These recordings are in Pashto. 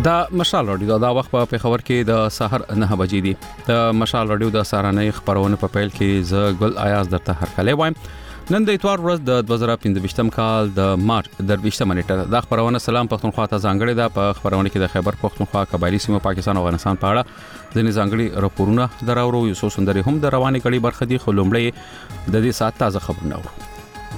دا مشال رادیو دا وخت په خبر کې د سحر 9 بجې دي د مشال رادیو د سارانه خبرونه په پیل کې ز ګل آیاز درته هر کله وایم. نن د اتوار ورځ د 2015 کال د مارچ 28 نیټه د خبرونه سلام پښتونخوا ته ځانګړي ده. په خبرونه کې د خیبر پښتونخوا قبایلی سیمه پاکستان او افغانستان په اړه ځینې ځانګړي راپورونه دراورو یو څو سندري هم د رواني کړي برخه دي. خو لومړی د دې سات تازه خبرونه اورو.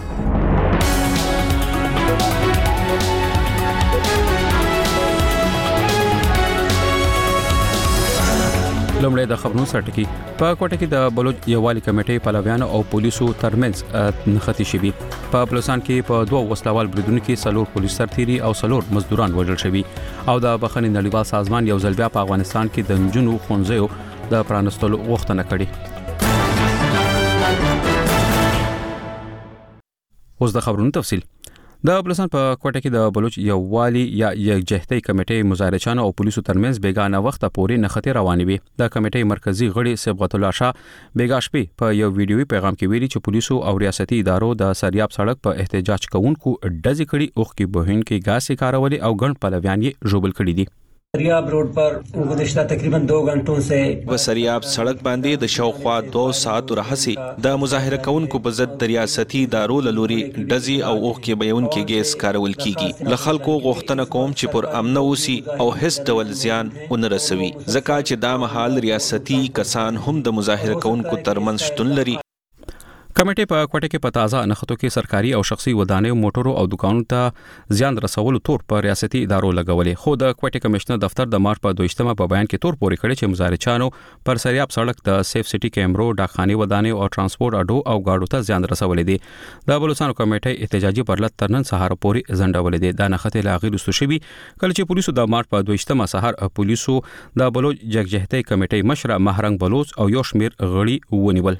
لومړی د خبرونو سرټکی په کوټه کې د بلوچ یووالي کمیټې پلویانو او پولیسو ترمنځ نښتې شوي. په بلوچستان کې په دوه وسلوال بریدونو کې څلور پولیس سرتیري او څلور مزدوران وژل شوي او د بخښنې نړیوال سازمان یو ځل بیا په افغانستان کې د نجونو ښوونځیو د پرانستلو غوښتنه کړې. اوس د خبرونو تفصیل. د بلوچستان په کوټه کې د بلوچ یووالي یا یکجهتۍ کمیټې مظاهرچیانو او پولیسو ترمنځ بیګانه وخت پورې نښتې روانې وي. د کمیټې مرکزی غړي صبغت الله شاه بیګا شپې په یو ویډیوي پیغام کې ویلي چې پولیسو او ریاستي ادارو د سریاب سړک په احتجاج کوونکو ډزې کړي او کې بهین کې غاسې کارولې او ګڼ پلویان یې ژوبل کړي دي. سریاب روड पर गुज़िश्ता तकरीबन 2 घंटों से سریاب سړک باندې د شاوخوا 2 ساعت راهسي د مظاهره کوونکو په ضد د ریاستي ادارو لوري ډزي او اوخ کې بیون کې ګیس کارول کیږي. ل خلکو غوښتنه کوم چې پر امن اوسي او هیڅ ډول زیان ونه رسوي ځکه چې دا مهال ریاستي کسان هم د مظاهره کوونکو ترمنځ شتون لري. کمیټې په کوټه کې په تازه نښتو کې سرکاري او شخصي ودانیو موټرو او دکانونو ته زیان رسولو تور په ریاستي ادارو لګولې. خو د کوټه کمشنر دفتر د مارچ په 22 په بیان کې تور پورې کړی چې مظاهرچیانو پر سریاب سړک د سیف سټي کیمرو ډاکخاني ودانیو او ترانسپورت اډو او گاډو ته زیان رسولې دي. د بلوچستان کمیټې احتجاجي پرلط ترنن سهار پورې ځنډولې دي. د نښتې لاغي رسو شوی کله چې پولیسو د مارچ په 22 سهار پولیسو د بلوچ یکجهتۍ کمیټې مشر مهرنګ بلوچ او یو شمیر غړي ونیول.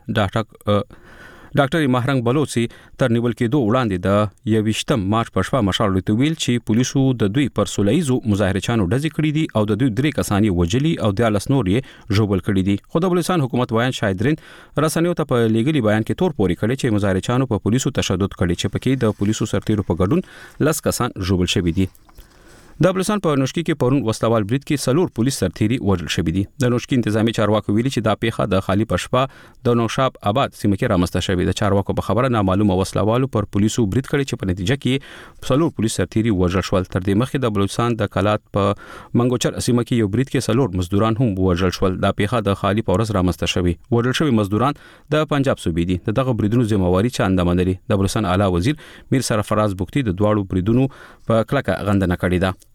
ډاکټر مهرنګ بلوچي تر نیول کېدو وړاندې د 21 مارچ په شپه مشال ویل چې پولیسو د دوی پر سولایزو مظاهرچیانو ډزې کړې دي او د دوی درې کسان وژلي او د 13 نور یې ژوبل کړي دي. خو د بلوچستان حکومت وایي شایدرین رسنیو ته په لیګلي بیان کې تور پورې کړی چې مظاهرچیانو په پولیسو تشدد کړی چې پکې د پولیسو سرتیرو په ګډون 10 کسان ژوبل شوي دي. د بلوچستان په نوشکی کې پرون وسلوال برید کې څلور پولیس سرتیري وژل شوي دي. د نوشکی انتظامی چارواکو ویلي چې دا پیښه د خالی پشپا د نوشاب آباد سیمه کې رامنځته شوې. د چارواکو په خبره نامعلومه وسلوالو پر پولیسو برید کړی چې په نتیجه کې څلور پولیس سرتیري وژل شول. تر دې مخکې د بلوچستان د کلات په منګوچر سیمه کې یو برید کې څلور مزدوران هم وژل شول. دا پیښه د خالی پورس رامنځته شوې. وژل شوي مزدوران د پنجاب صوبې دي. دغه بریدونو ذمہواری چا اندام لري. د بلوچستان اعلی وزیر میر سرفراز بوختي د دواړو بریدونو په کلکه غندنه کړې ده.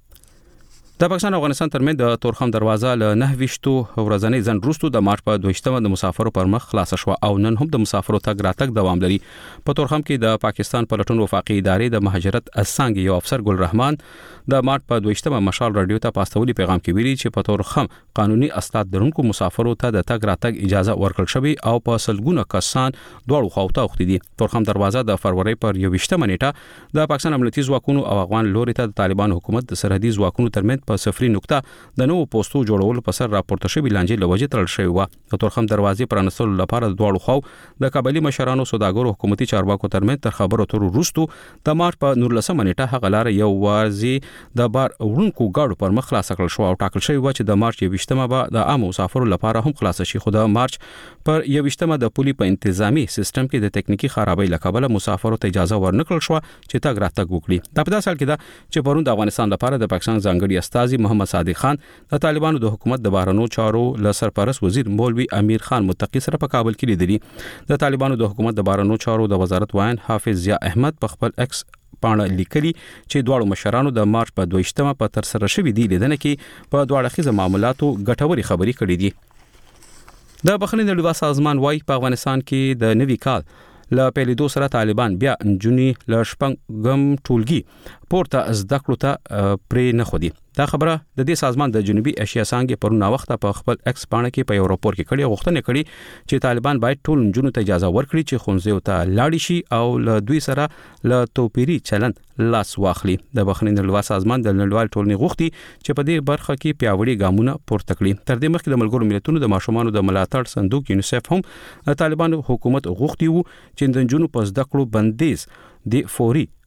د پاکستان او افغانستان ترمنځ د تورخم دروازه له 9 ورځنۍ ځنډ وروسته د مارچ په 22 د مسافرو پر مخ خلاص شو او نن هم د مسافرو تګ راتګ دوام لري. په تورخم کې د پاکستان پلټون وفاقي ادارې د مهاجرت اسانګ یو افسر ګل رحمان د مارچ په 22 مشال رادیو ته پاستولي پیغام کې ویلي چې په تورخم قانوني اسناد درونکو مسافرو ته د تګ راتګ اجازه ورکړل شوې او په سلګونه کسان دواړو خواوته وختي دي. تورخم دروازه د فروری پر 21 نیټه د پاکستان امنیتي ځواکونو او افغان لوري ته د طالبان حکومت د سرحدي ځواکونو ترمنځ په صفري نقطه د نوو پوسټو جوړولو په سر راپورته شوی لانجې لوجه تړل شوی و. د تورخم دروازې پرانستلو لپاره د دواړو خواو د قبایلی مشرانو سوداګرو حکومتي چارواکو ترمنځ تر خبرو اترو وروسته د مارچ په 19 نیټه هغه لار یو وارزي د بار وړونکو گاډو پر مخ خلاص کړل شو او ټاکل شوی و چې د مارچ 21 به د عام مسافرو لپاره هم خلاص شي. خو د مارچ پر 21 د پولي په انتظامی سیستم کې د تکنیکی خرابۍ لکبله مسافرو ته اجازه ورنکړل شو چې تګ راتګ وکړي. دا په داسې حال کې ده چې پرون د افغانستان لپاره د پاکستان ځانګړي استازي محمد صادق خان د طالبانو د حکومت د بهرنیو چارو له سرپرست وزیر مولوي امیر خان متقی سره په کابل کې لیدلي. د طالبانو د حکومت د بهرنیو چارو د وزارت وایي حافظ ضیا احمد په خپل ایکس پاڼه لیکلي چې دواړو مشرانو د مارچ په 22 په تر سره شوې دي لیدنه کې په دواړه خيزه معاملاتو ګټوري خبري کړې دي. د بخښنې نړیوال سازمان وايي په افغانستان کې د نوي کال له پیلېدو سره طالبان بیا نجونی له شپږم ټولګي پورته زده کړو ته پرې نه خودي. دا خبره د دې سازمان د جنوبي ایشیا څنګه پرونه وخت په خپل ایکس پاڼه کې په یو راپور کې کړي غوښتنه کړي چې طالبان باید ټول نجونو ته اجازه ورکړي چې ښوونځي ته لاړ شي او له دوی سره له توپیری چلند لاس واخلي. د بخښنې نړیوال سازمان د نړیوال ټولنې غوښتي چې په دې برخه کې پیاوړي ګامونه پورته کړي. تر دې مخکې د ملګرو ملتونو د ماشومانو د ملاتړ صندوق یونیسف هم طالبانو حکومت غوښتي وو چې د نجونو په زده کړو بندیز د فوري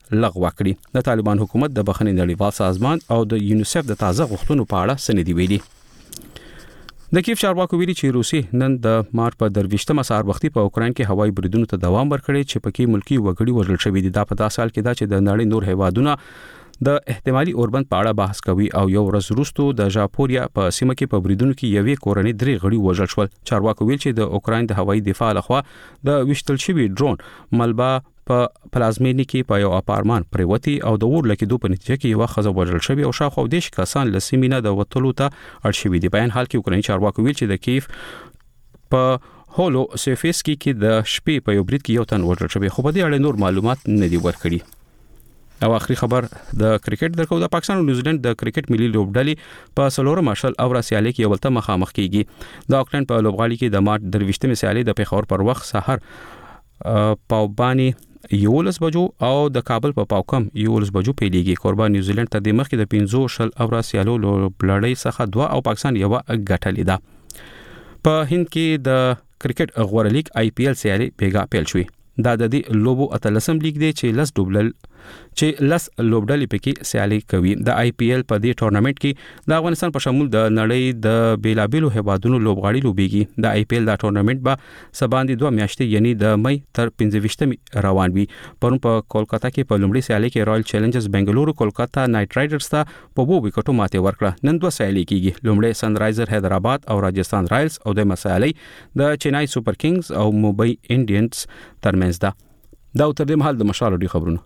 لغوه کړي. د طالبان حکومت د بخښنې نړیوال سازمان او د یونیسف د تازه غوښتنو په اړه سندې ویلي. د کیف چارواکو ویلي چې روسي نن د مارچ په 23مه سهار وختي په اوکرين کې هوایي بریدونو ته دوام ورکړي چې پکې ملکی وګړي وژل شوي دي. دا په داسې حال کې دا چې د نړۍ نور هیوادونه د احتمالي اوربند په اړه بحث کوي او یو ورځ وروسته د ژاپوریا په سیمه کې په بریدونو کې یوې کورنۍ 3 غړي وژل شول. چارواکو ویل چې د اوکرين د هوایي دفاع لخوا د وشتل شوی ډرون ملبا په پلازمینی کې په یو اپارتمان پریوتی او د اور لکېدو په نتیجه کې یو خزه وژل شوی او شاوخوا 10 کسان لسیمینه د وټلو ته اړ شوی دي. بیان حال کې اوکراني چارواکو ویل چې د کیف په هولو سیفسکی کې د شپې په یو برید کې یو تن وژل شوی خو په دې اړه نور معلومات نه دي ورکړي. او اخري خبر د کرکټ درکو د پاکستان او نیوزیلند د کرکټ ملي لوبډلې په سلور مارشل او راسیالي کې یو بل ته مخامخ کیږي. د آکلند په لوبغالي کې د مارچ 23مه سیالي د پیښور پر وخت سحر پاوبانی 11 بجو او د کابل په پاوکم 11 بجو پیلېږي. قربان نیوزیلند ته د مخکې د 15 شل او راسیالو لوبډلې څخه 2 او پاکستان یو غټلې ده. په هند کې د کرکټ غوړه لیګ IPL سیالي بیګا پیل شوې. دا د دې لوبو اتلسم لیګ دی چې لس لوبډلې پکې سیالي کوي. د IPL په دې ټورنمنت کې د افغانستان په شمول د نړۍ د بیلابیلو هیوادونو لوبغاړي لوبيږي. د IPL دا ټورنمنت به سباندې 2 میاشتې یعنی د مئی تر 15 روان وي. پرون په کولکتا کې په لومړي سیالي کې رائل چیلنجرز بنگلورو کولکتا نایټ رایډرز ته په 2 وکټو ماته ورکړه. نن 2 سیالي کیږي. لومړی سن رایزر حیدرآباد او راجستان رایلز او د مسالي د چنای سوپر کینګز او ممبئی انډینز ترمنځ ده. دا تر دې مهال د مشال ډي خبرونه.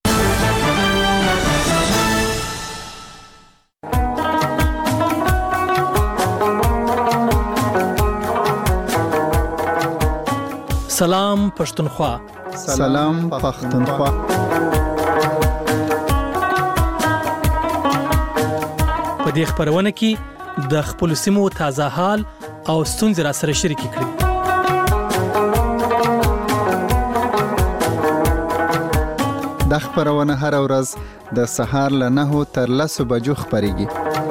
سلام پښتونخوا. سلام پښتونخوا. په دې خبرونه کې د خپل سیمو تازه حال او ستونزې را سره شریک کړئ. د خبرونه هر ورځ د سهار له 9 تر 10 بجو خبريږي.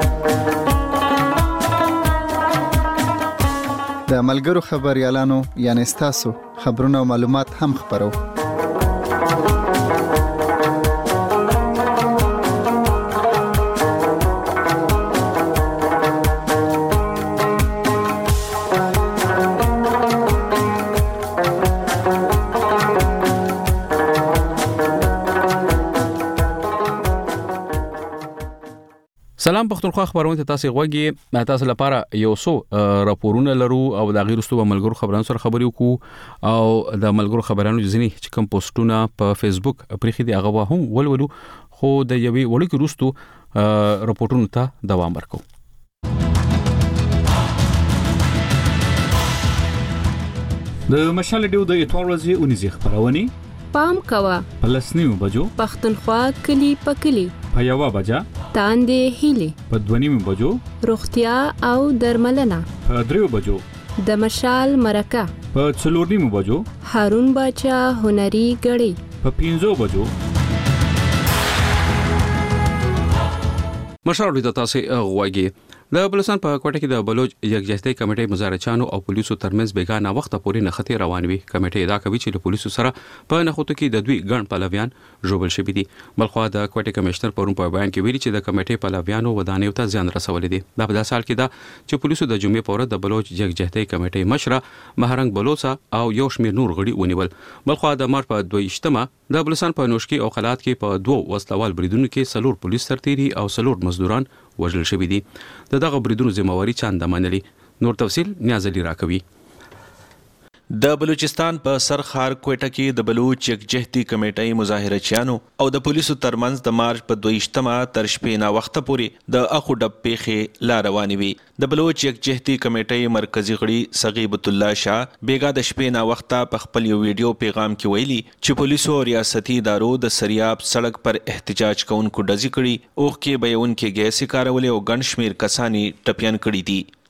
د ملګرو خبريالانو یعنی تاسو خبرونه او معلومات هم خبرو. سلام پښتونخوا خبرونه ته تاسو غوږی تاسو لپاره یو څو راپورونه لرو او د غیرستو ملګرو خبرانو سره خبرې وکړو او د ملګرو خبرانو ځینی چې کوم پوسټونه په فیسبوک پرې دي هغه هم ولولو خو د یوې وړوکی روستو راپورونو ته دوام ورکو. د مشال ډیو د اتوار ورځې اونیزه خبرونه پام کوا پلسنیو بجو پښتونخوا کلی پکلی په یو بجا تاندې هیلي په 2 بجو روغتیا او درملنه په 3 بجو د مشال مرکه په 4 بجو هارون باچا هنري غړي په 5 بجو. مشال د تاسو غوږی د بلوچستان په کوټه کې د بلوچ یکجهتۍ کمیټې مزارچانو او پولیسو ترمنځ بیګانه وخت پورې نختی روان وي. کمیټې دا کوي چې له پولیسو سره په نخوتو کې د دوی ګڼ پلویان ژوبل شوي دي. بلخوا د کوټه کمشنر پرون په بیان کې ویلي چې د کمیټې پلویانو ودانیو ته زیان رسولي دي. دا په داسې حال کې دا چې پولیسو د جمعې په ورځ د بلوچ یکجهتۍ کمیټې مشره مهرنګ بلوچا او یو شمېر نور غړي ونیول. بلخوا د مارچ په 22مه د بلوچستان په نوشکی او خلات کې په 2 وسلوال بریدونو کې سلور پولیس سرتيري او سلور مزدوران وژل شوي دي. دغه بریدونو ذمہواری چاند منلي. نور تفصیل نیاز علي راکوي. د بلوچستان په سرخار کوټه کې د بلوچ یکجهتي کمیټې مظاهرچیانو او د پولیسو ترمنځ د مارچ په 22مه تر شپې نا وخت پورې د اخو ډب پیخې لا روانې وي. د بلوچ یکجهتي کمیټې مرکزی غړي صغیبت الله شاه بیګا د شپې نا وخت په خپل یو ویډیو پیغام کې ویلي چې پولیسو او ریاستي ادارو د سریاب سړک پر احتجاج کوونکو ډزې کړي، اوخ کې بیون کې ګیس کارولې او ګڼ شمیر کسانی ټپيان کړي دي.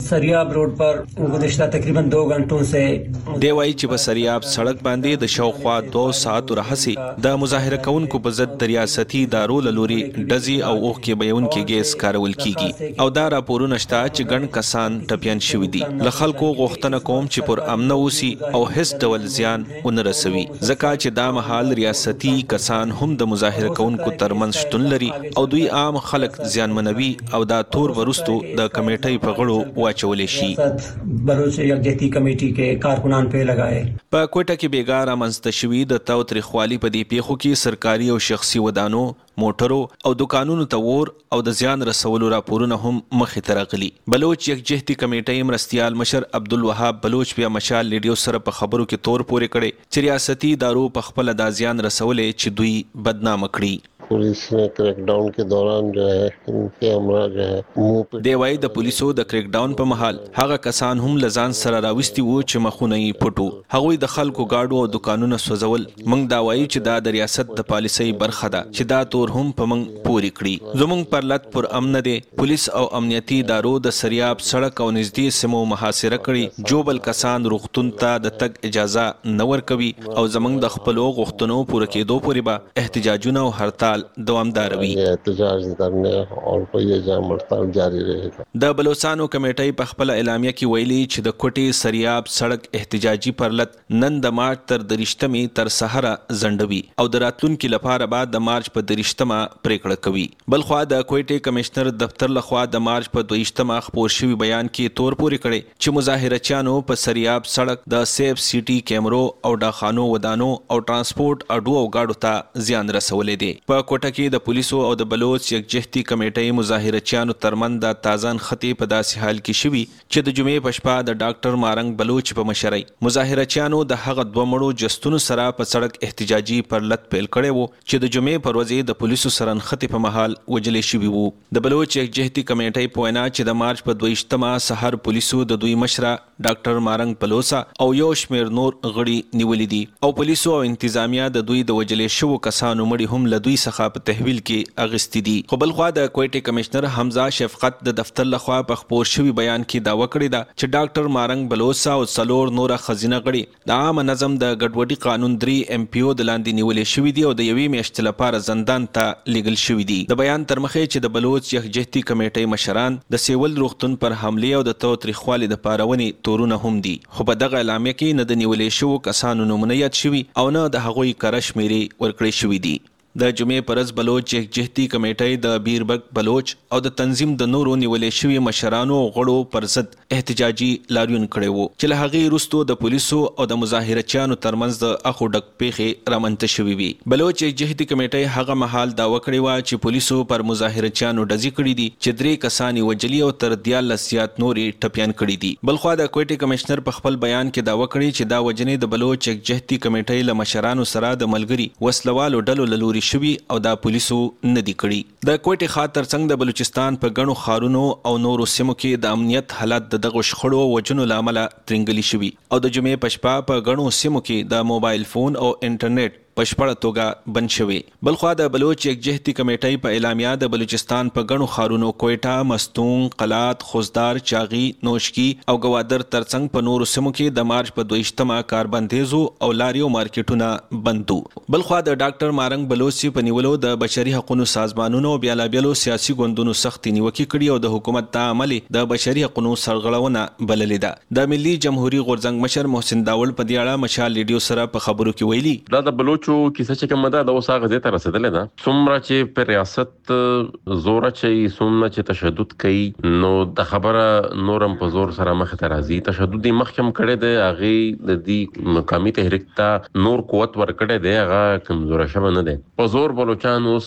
सरियाब रोड पर गुज़िश्ता तकरीबन 2 घंटों से دی وایي چې په سریاب سړک باندې د شاوخوا 2 ساعتو راهسي د مظاهره کوونکو په ضد د ریاستي ادارو له لوري ډزي او اوښکې بهونکي ګیس کارول کیږي او دا راپورونه شته چې ګڼ کسان ټپیان شوي دي. له خلکو غوښتنه کوم چې پر امن اوسي او هیڅ ډول زیان ونه رسوي ځکه چې دا مهال ریاستي کسان هم د مظاهره کوونکو ترمنځ شتون لري او دوی عام خلک زیانمنوي او دا تور ورستو د کمیټې په غړو واچولې شي. بلوچ یکجهتي کمیټې کې کارکنان په لګائے په کوټه کې بیګار امنځته شوي د تاوتریخوالي په دې پیښو کې سرکاري او شخصي ودانو موټرو او دکانونو ته ور او د زیان رسولو راپورونه هم مخې ته راغلي. بلوچ یکجهتي کمیټې مرستیال مشر عبدالوهاب بلوچ بیا مشال ریډیو سره په خبرو کې تور پورې کړي چې ریاستي ادارو په خپل د زیان رسولې چې دوی بدنام کړي. पुलिस ने क्रैक डाउन के दौरान जो है इनके हमरा जो है मुंह पे دی وای د پولیسو د کریک ډاون په محل هغه کسان هم لزان سره راوستي وو چې مخونه یې پټو. هغوی د خلکو گاډو او دکانونو سوځول. موږ دا وایو چې دا د ریاست د پالیسۍ برخه ده چې دا تور هم په موږ پوری کړی. زموږ پرلط پر امن دي. پولیس او امنیتي ادارو د سریاب سړک او نږدې سیمو محاصره کړي. جوبل کسان روغتون ته د تګ اجازه نه ورکوي او زموږ د خپلو غوښتنو پوره کېدو پورې به احتجاجونه او هرطال دوامدار وي. احتجاج کرنے اور کوئی جام ہڑتال جاری رہے گا. د بلوچستان کمیټې په خپل اعلامیه کې ویلي چې د کوټې سریاب سړک احتجاجي پرلط نن د مارچ تر 30 تر سحره زندوي او د راتلونکو لپاره بعد د مارچ په 30 پریکړه کوي. بلخوا د کوټې کمشنر دفتر لخوا د مارچ په 20 خپور شوی بیان کې تور پورې کړي چې مظاهرچیانو په سریاب سړک د سیف سیټي کیمرو او ډاخانو ودانو او ترانسپورت اډو او گاډو ته زیان رسولې دي. په کوټه کې د پولیسو او د بلوچ یکجهتي کمیټې مظاهرچیانو ترمن د تازان خطې په داسې حال کې شوي چې د جمعې په شپه د ډاکټر مارنګ بلوچ په مشرۍ مظاهرچیانو د هغه 2 مړو جستونو سره په سړک احتجاجي پرلط پیل کړی وو چې د جمعې پر ورځ د پولیسو سره خطې په محل وجلې شوي وو. د بلوچ یکجهتي کمیټې په وینا چې د مارچ په 22 سحر پولیسو د دوی مشره ډاکټر مارنګ بلوسا او یو شمیر نور غړي نیولې دي او پولیسو او انتظامیه د دوی د وجلې شوو کسانو مړي هم له دوی څخه په تحویل کې اغستی دي. خو بلخوا د کوټې کمشنر حمزه شفقت د دفتر لخوا په خپور شوی بیان کې داوا کړی دا چې ډاکټر مارنګ بلوسا او څلور نور خزینه غړي د عام نظم د ګډوډي قانون 3 MPO د لاندې نیولې شوی دي او د یوې میاشتې لپاره زندان ته لیږل شوی دي. د بیان تر مخه چې د بلوچ یکجهتي کمیټې مشران د سیول روغتون پر حمله او د تاوتریخوالي د پارونې تورونه هم دي. خو په دغه اعلامیه کې نه د نیولې شوو کسانو نومونه یاد شوي او نه د هغوی کره شمیرې ورکړې شوي دي. د جمعې پرز بلوچ یکجهتي کمیټې د بیربک بلوچ او د تنظیم د نورو نیولې شوی مشرانو او غړو پر ضد احتجاجي لاریون کړي وو چې له هغې وروسته د پولیسو او د مظاهرچیانو ترمنځ د اخو ډک پیښې رامنځته شوې وي. بلوچ یکجهتي کمیټې هغه مهال داوا کړې وه چې پولیسو پر مظاهرچیانو ډزې کړي دي چې 3 کسان یې وجلي او تر 14 زیات نورې ټپیان کړي دي. بلخوا د کوټې کمشنر په خپل بیان کې داوا کړې چې دا وجنې د بلوچ یکجهتي کمیټې له مشرانو سره د ملګري وسلوالو ډلو له لوري شوي او دا پولیسو نه دي کړي. د کوټې ښار ترڅنګ د بلوچستان په ګڼو ښارونو او نورو سیمو کې د امنیت حالت د دغو شخړو او وجنو له امله ترنګلي شوي او د جمعې په شپه په ګڼو سیمو کې د موبایل فون او انټرنیټ په شپړه توګه بند شوي. بلخوا د بلوچ یکجهتي کمیټې په اعلامیه د بلوچستان په ګڼو ښارونو کوټه، مستونګ، قلات، خوزدار، چاغي، نوشکی او ګوادر ترڅنګ په نورو سیمو کې د مارچ په 22 کاربندیزو او لاریو مارکیټونه بندو. بلخوا د ډاکټر مارنګ بلوچ په نیولو د بشري حقوقو سازمانونو او بیلابیلو سیاسي ګوندونو سختي نیوکې کړي او د حکومت د عمل د بشري حقوقو سرغړونه بللې ده. د ملي جمهوریت غورځنګ مشر محسن داول په دې اړه مشال ریډیو سره په خبرو کې ویلي دا د بلوچ کیسه چې کومه ده د اوس هغه ځای ته رسېدلې ده. څومره چې په ریاست زور اچوي، څومره چې تشدد کوي، نو د خبره نورم په زور سره مخ ته راځي. تشدد یې مخکم کړی دی، هغې د دې مقامي تحریک ته نور قوت ورکړی دی، هغه کمزوری شوی نه دی. په زور بلوچان اوس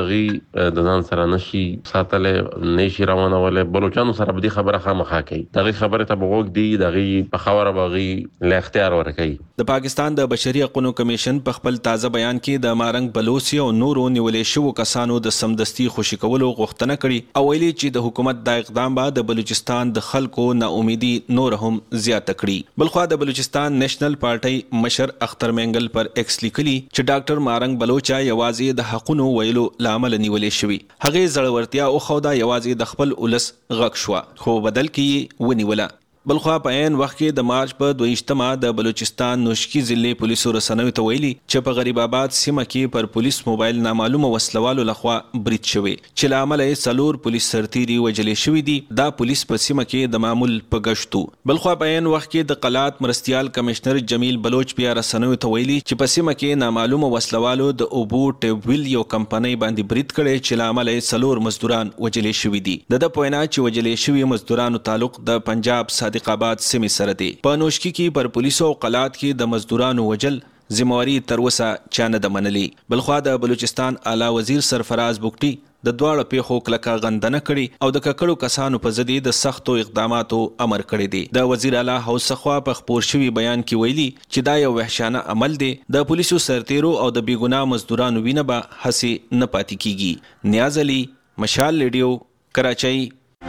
هغې د ځان سره نشي ساتلی، نشي روانولی. بلوچانو سره به دې خبره خامخا کوي، د هغې خبرې ته به غوږ دی، د هغې په خبره به هغې له اختیار ورکوي. د پاکستان د بشري حقوقو کمیشن په خپل تازه بیان کې د مارنګ بلوچي او نورو نیولې شوو کسانو د سمدستي خوشي کولو غوښتنه کړې او ویلي چې د حکومت د اقدام به د بلوچستان د خلکو ناامیدي نور هم زیاته کړي. بلخوا د بلوچستان نېشنل پارټي مشر اختر منګل پر ایکس لیکلي چې ډاکټر مارنګ بلوچا یوازې د حقونو ویلو لامل نیولې شوی. هغه زړورتیا او خودا یوازې د خپل ولس غږ شو خو بدل کې ونیوله. بلخوا په عین وخت کې د مارچ په 22مه د بلوچستان نوشکی ضلع پولیسو رسنوي ته ویلي چې په غریب آباد سیمه کې پر پولیس موبایل نامعلومه وسلوالو لخوا برید شوی چې لامل یې څلور پولیس سرتیري وجلې شوی دي. دا پولیس په سیمه کې د معمول په گشتو. بلخوا په عین وخت کې د قلات مرستيال کمشنر جمیل بلوچ بیا رسنوي ته ویلي چې په سیمه کې نامعلومه وسلوالو د اوبو ټیویل یو کمپنۍ باندې برید کړي چې لامل یې څلور مزدوران وجلې شوی دي. د پوینا چې وجلې شوی مزدورانو تعلق د پنجاب صادق آباد سیمې سره دی. په نوشکی کې پر پولیسو او قلات کې د مزدورانو وجل ذمہواری تر اوسه چا نه ده منلې. بلخوا د بلوچستان اعلی وزیر سرفراز بوکټي د دواړو پیښو کلکه غندنه کړي او د ککړو کسانو په ضد د سختو اقداماتو امر کړی دی. د وزیر اعلی هوس څخه په خبر شوی بیان کې ویلي چې دا یو وحشانه عمل دی. د پولیسو سرتیرو او د بیګناه مزدورانو وینه به هسي نه پاتې کیږي. نیاز علي، مشال ریډیو، کراچۍ.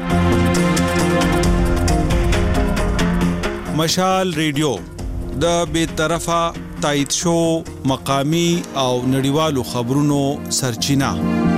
مشال ریډیو د بې طرفه تایید شو مقامی او نړیوالو خبرونو سرچینه.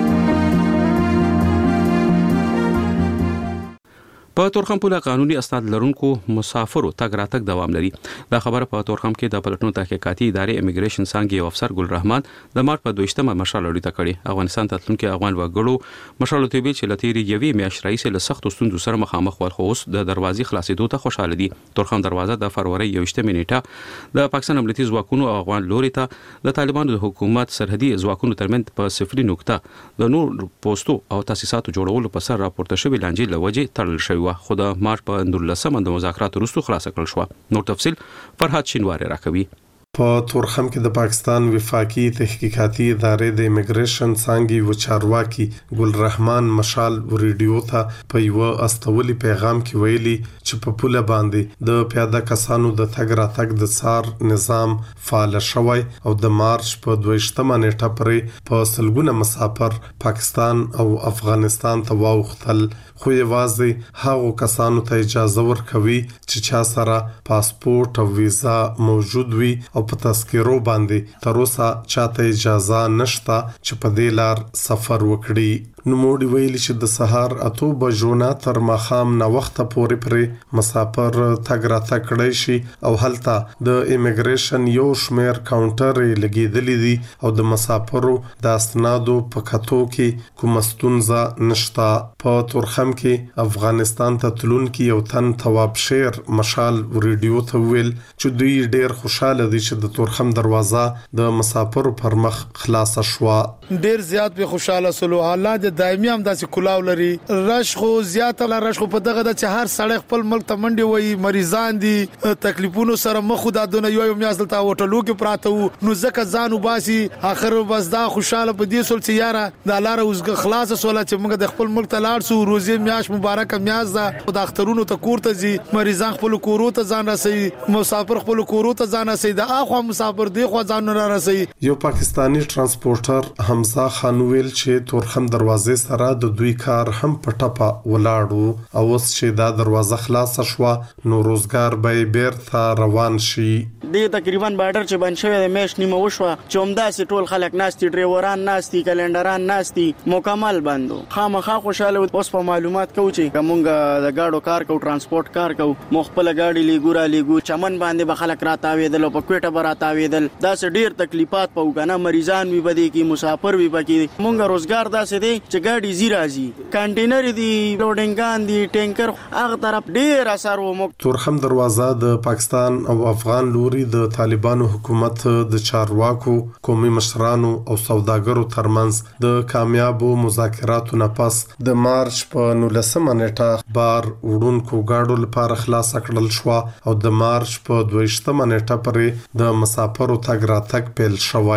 په تورخم پوله قانوني اسناد لرونکو مسافرو تګ راتګ دوام لري. دا خبره په تورخم کې د پلټنو تحقیقاتي ادارې امیګریشن څانګې یو افسر ګل رحمان د مارچ په 22مه مشال اړیته کړي. افغانستان ته تلونکي افغان وګړو مشال ته ویل چې لتیری یوې میاشتې رئیس له سختو ستونزو سره مخامخ ول، خو اوس د دروازې خلاصېدو ته خوشاله دي. تورخم دروازه د فروری 21 نیټه د پاکستان امنیتي ځواکونو او افغان لوري ته د طالبانو د حکومت سرحدي ځواکونو ترمنځ په صفري نقطه د نور پوسټو او تاسیساتو جوړولو په سر راپورته شوی لانجې لوجه تړل شوی. خو د مارچ په 19 د مذاکراتو وروسته خلاص کړل شو. نور تفصيل فرحات شینواری راکوي. په تورخم کې د پاکستان وفاقي تحقیقاتي ادارې د امیګریشن څانګې و چارواکي ګل رحمان مشال ریډیو ته په یو استولي پیغام کې ویلي چې په پوله باندې د پیاده کسانو د تګ راتګ د څار نظام فعال شوی او د مارچ په 22مه نیټه پرې په سلګونه مسافر پاکستان او افغانستان ته واوختل، خو یوازې هغو کسانو ته اجازه ورکوي چې چا سره پاسپورت او ویزا موجود وي او په تذکرو باندې تر اوسه چاته اجازه نشته چې په دې لار سفر وکړي. نو موږ ویل چې د سهار 8 بجو نه تر ماښام نه وخت پورې پرې مسافر تګ راتګ کړی شي او هلته د امیګریشن یو شمیر کاونټر لګیدلې دي او د مسافرو د اسنادو په کتو کې کوم ستونزه نشته. په تورخم کې افغانستان ته تلونکي یو تن تواب شیر مشال ریډیو ته ویل چې دوی ډیر خوشاله دي چې د تورخم دروازه د مسافرو پر مخ خلاص شوه. ډیر زیات به خوشاله سلو حالات دایمي هم داسې کلاو لري. رش خو زیاته لا رش خو په دغه د چهار سړی خپل ملک ته منډي وای، مریضان دي، تکلیفونو سره مخ خدا دونه یو میاز دلته هوټلو کې پراته وو. نو ځکه ځان وباسي اخر بس دا خوشاله په دې سول چې یاره د لار اوسګه خلاص سول چې موږ د خپل ملک ته لاړ سو. روزي میاش مبارک میاز ده، د اخترونو ته کور ته ځي، مریضان خپل کورو ته ځان رسي، مسافر خپل کورو ته ځان رسي، د اخو مسافر دی خو ځان نه رسي. یو پاکستانی ترانسپورټر حمزه خان ویل چې تورخم دروازه سره د دوی کار هم په ټپه ولاړو او اوس چې دا دروازه خلاص شوه نو روزګار به بیرته روان شي. د تقریبا بارډر چې بند شوی د میش نیمه وشوه چې همداسې ټول خلک ناستي، ډرایوران ناستي، کلندران ناستي، مکمل بندو. خامخا خوشاله اوس په معلومات کوو چې موږ د گاډو کار کوو، ترانسپورت کار کوو، مخبل گاډي لیګو چمن باندې به خلک راتاویدل او په کوټه به راتاویدل. دا څه ډیر تکلیفات په وګنه مریضان وي بده کی مسافر وي پکې. موږ روزګار داسې دی چې ګاډي زیرازي، کانټینر دي، لوډینګان دي، ټینکر هغه طرف ډیر اثر و. تورخم دروازه د پاکستان او افغان لوري د طالبانو حکومت د چارواکو، قومي مشرانو او سوداګرو ترمنځ د کامیابو مذاکراتو نه پس د مارچ په 19مه نیټه بار وړونکو گاډو لپاره خلاص کړل شو او د مارچ په 22مه نیټه پرې د مسافرو تګ راتګ پیل شوی.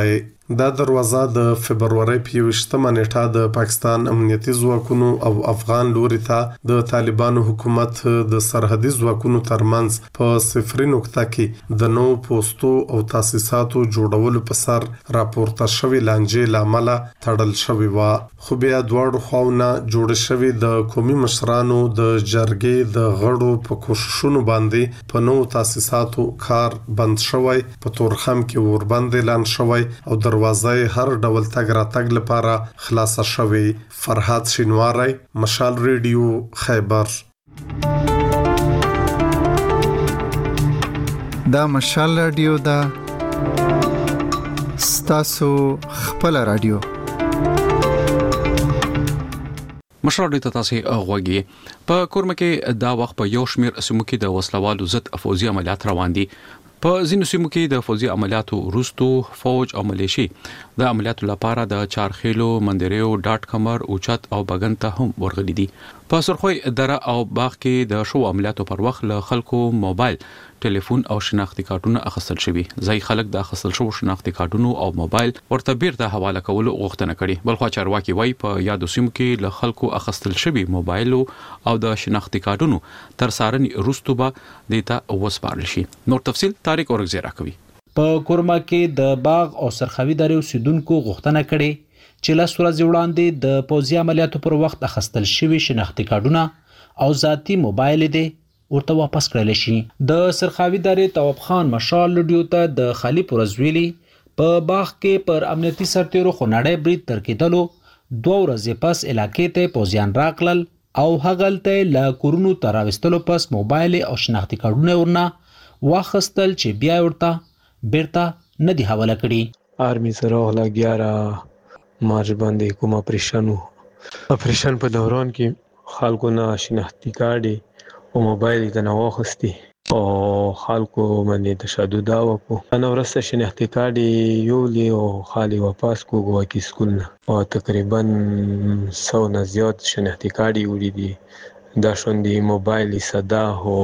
دا دروازه د فبرवरी په 28مه نیټه د پاکستان امنیتي ځواکونو او افغان لوري ته د طالبانو حکومت د سرحدي ځواکونو ترمنځ په 0 نقطه کې د نو پوسټو او تاسیساتو جوړولو په سر راپورته شوی لانجې لامل تړل شوی و. خو بیا دواړو خواونه جوړ شوی د قومي مشرانو د جرګې د غړو په کوششونو باندې په نو تاسیساتو کار بند شوی، په تورخم کې وربند اعلان شوی او دروازه هر ډول تګ راتګ لپاره خلاص شوی. فرحات شینواری، مشال ریډیو، خیبر. دا مشال رادیو دا ستاسو خپل رادیو. مشرانو ته تاسو غوږی په کورم کې دا وخت په یو شمیر سیمو کې د وسلوالو ضد افوزي عملیات روان دي. په ځینو سیمو کې د فوزي عملیاتو وروستو فوج او ملیشي د عملیاتو لپاره د چارخیلو، مندریو، ډاټ کمر، اوچت او بغن ته هم ورغلي دي. په سرخوي دره او باغ کې د شو عملیاتو پر وخت له خلکو موبایل، ټلیفون او شناختی کارتونه اخیستل شوي. ځای خلک د اخیستل شو شناختی کارتونو او موبایل ورته بیرته حواله کولو غوښتنه کړې. بلخو چارواکي وایي په یادو سیمو کې له خلکو اخیستل شوي موبایل او د شناختی کارتونو تر څارنې وروسته به دیتا وسپارل شي. نور تفصیل طارق اورګزی راکوي. په کورما کې د باغ او سرخوي درې اوسیدونکو غوښتنه کړې چې له ورځې وړاندې د پوځي عملیاتو پر وخت اخیستل شوي شناختی کارتونه او ذاتی موبایل دي ورته واپس کړل شي. د سرخوي درې تواب خان مشال لډیو ته د خالی پرزویلی په باغ کې پر امنیتي سرتیرو خناړې برید تر کېدلو 2 ورځې پس علاقې ته پوځیان راغلل او هغلته له کورونو تراوستلو پس موبایل او شناختی کارتونه ورنه واخستل چې بیا ورته بیرته نه دی حواله کړي. آرمی سره غلا 11 مارچ باندې کوم اپریشن په دوران کې خلکو نه شناختی کارت او موبایل ته نه واخستي او خلکو باندې تشدد وکړو. نو ورسته شناختی کارت یو لیو خالي واپس کوو کی سکول او تقریبا 100 نه زیات شناختی کارت وړي دي. دا شوندي موبایل صدا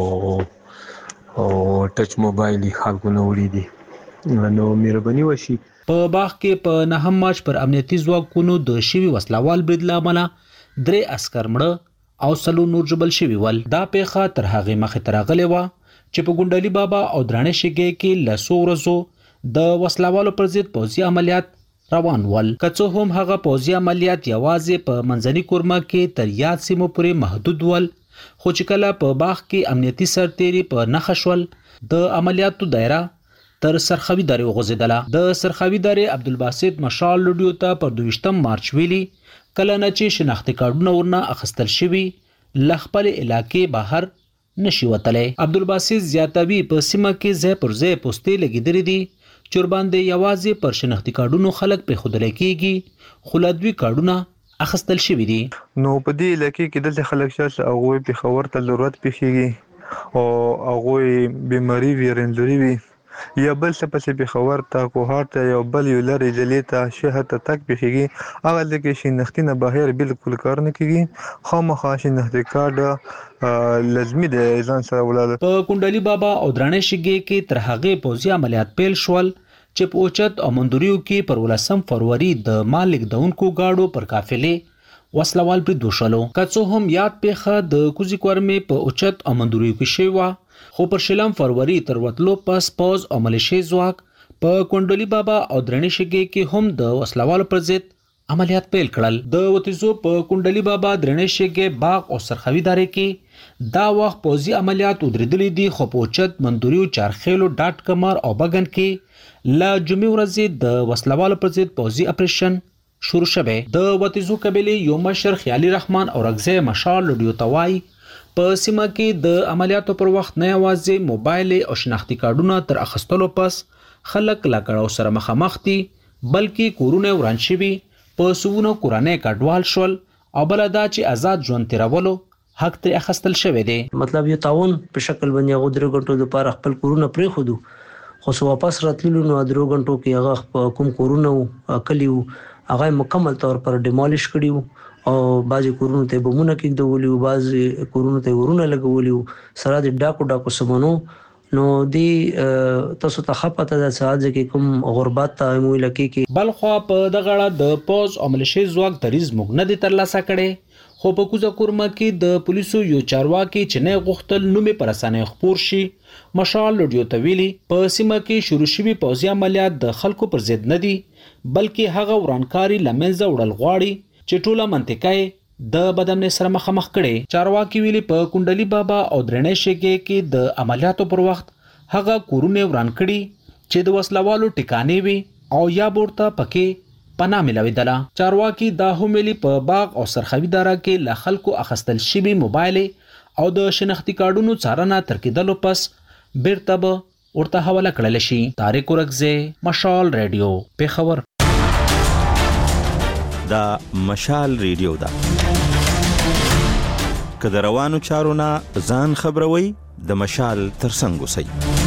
او ټچ موبایل خلکو نه وړي دي. نو مهرباني وشي. په باغ کې په 9 مارچ پر امنیتي ځواکونو د شوی وسلوال برید لامل 3 عسكر مړه او 3 نور جبل شوی ول. دا پیښه تر هغه مخې ترغلې و چې په ګوندلي بابا او درانه شګې کې لسو ورځو د وسلوالو پر ضد پوځي عملیات روان ول. کڅو هم هغه پوځي عملیات یوازې په منځني کورما کې تر یاد سیمو پورې محدود ول، خو چې کله په باغ کې امنیتي سرتیري په نخښول د عملیاتو دایره تر سرخوي درې وغځیدله. د سرخوي درې عبدالباسط مشال لډیو ته پر 22 مارچ ویلي کله نه چې شناختی کارتونه ورنه اخیستل شوي له خپل علاقې بهر نشي وتلی. عبدالباسط زیاتوي په سیمه کې ځای پر ځای پوستې لګېدلې دي چې ورباندې یوازې پر شناختی کارتونو خلک پرېښودلی کېږي، خو له دوی کارتونه اخیستل شوي دي. نو په دې علاقې کې دلته خلک چې هغوی پېښور ته ضرورت پېښېږي او هغوی بیماري وي، رنځوري وي یا بل څه پسې پېښور ته کوهاټ ته یو بل یو لرې ضلعې ته شهر ته تګ پېښېږي، هغه ځای کې شناختي نه بهر بالکل کار نه کېږي. خامخا شناختي کارت لازمي دی ځان سره ولاړ. په کونډلي بابا او درانه شګې کې تر هغې پوځي عملیات پیل شول چې په اوچت او مندوریو کې پر 18 فروری د مال لیږدونکو ګاډو پر قافلې وسلوال برید وشولو. که څه هم یاد پیښه د کوزي کورمې په اوچت او مندوریو کې شوې وه، خو پر 20 فروری تر وتلو پس پوز او ملیشي ځواک په کونډلي بابا او درنې شګې کې هم د وسلوالو پر ضد عملیات پیل کړل. د وتیزو په کونډلي بابا درنې شګې باغ او سرخوي دارې کې دا وخت پوځي عملیات ودرېدلې دي، خو په اوچت مندوریو، چارخیلو، ډاټ کمر او بغن کې له جمعې ورځې د وسلوالو پر ضد پوځي اپریشن شروع شوی. د وتیزو قبیلې یو مشر خیالي رحمان اورګزی مشال لډیو ته وایي په سیمه کې د عملیاتو پر وخت نه یوازې موبایل او شناختی کارتونه تر اخیستلو پس خلک لا کړهو سره مخامخ دي، بلکې کورونه وران شوي، په سوونه کورانه کډوال شول او بل دا چې آزاد ژوند تیرولو حق تر اخیستل شوی دی. مطلب یو تعاون په شکل باندې هغه 3 غنټو لپاره خپل کورونه پرې خودو، خو سو واپس راتللو نو 3 غنټو کې هغه کوم کورونه کلیو هغه مکمل طور پر ډیمالیش کړیو او بعضی کورونو ته بمونه کېندولي او بعضی کورونو ته ورونه لګولي، سره د ډاکو سمونو نو دی تاسو ته خپته د ساده کې کوم غربت ته مو لکه کې بلخوا په دغه د پوز او ملشي ځواک دریز موږ نه دي ترلاسه کړي خو په کوزه کورما کې د پولیسو یو چارواکي چې نه غختل نومې پر اسانه خبر شي مشال لډیو تویلی په سیمه کې شروع شوی پوزي عملیات د خلکو پر ضد نه دي بلکې هغه ورانکاري لمنځه وړل غواړي چې ټوله منطقه د بدامن سره مخامخ کړي چارواکي ویلي په کندلي بابا او درنې شګه کې د عملیاتو پر وخت هغه کورونه وران کړي چې د وسلوالو ټکانې وي او یا ورته پکې پناه ملويدله چارواکي دا هملی په باغ او سرخوي دره کې ل خلکو اخستل شوی موبایل او د شناختی کارډونو څارنه ترکیدلو پس بیرته به ورته حواله کړل شي طارق ورغزه مشال رادیو پیښور دا مشال ریډیو دا کله روانو چارونه ځان خبروي د مشال ترڅنګ وسی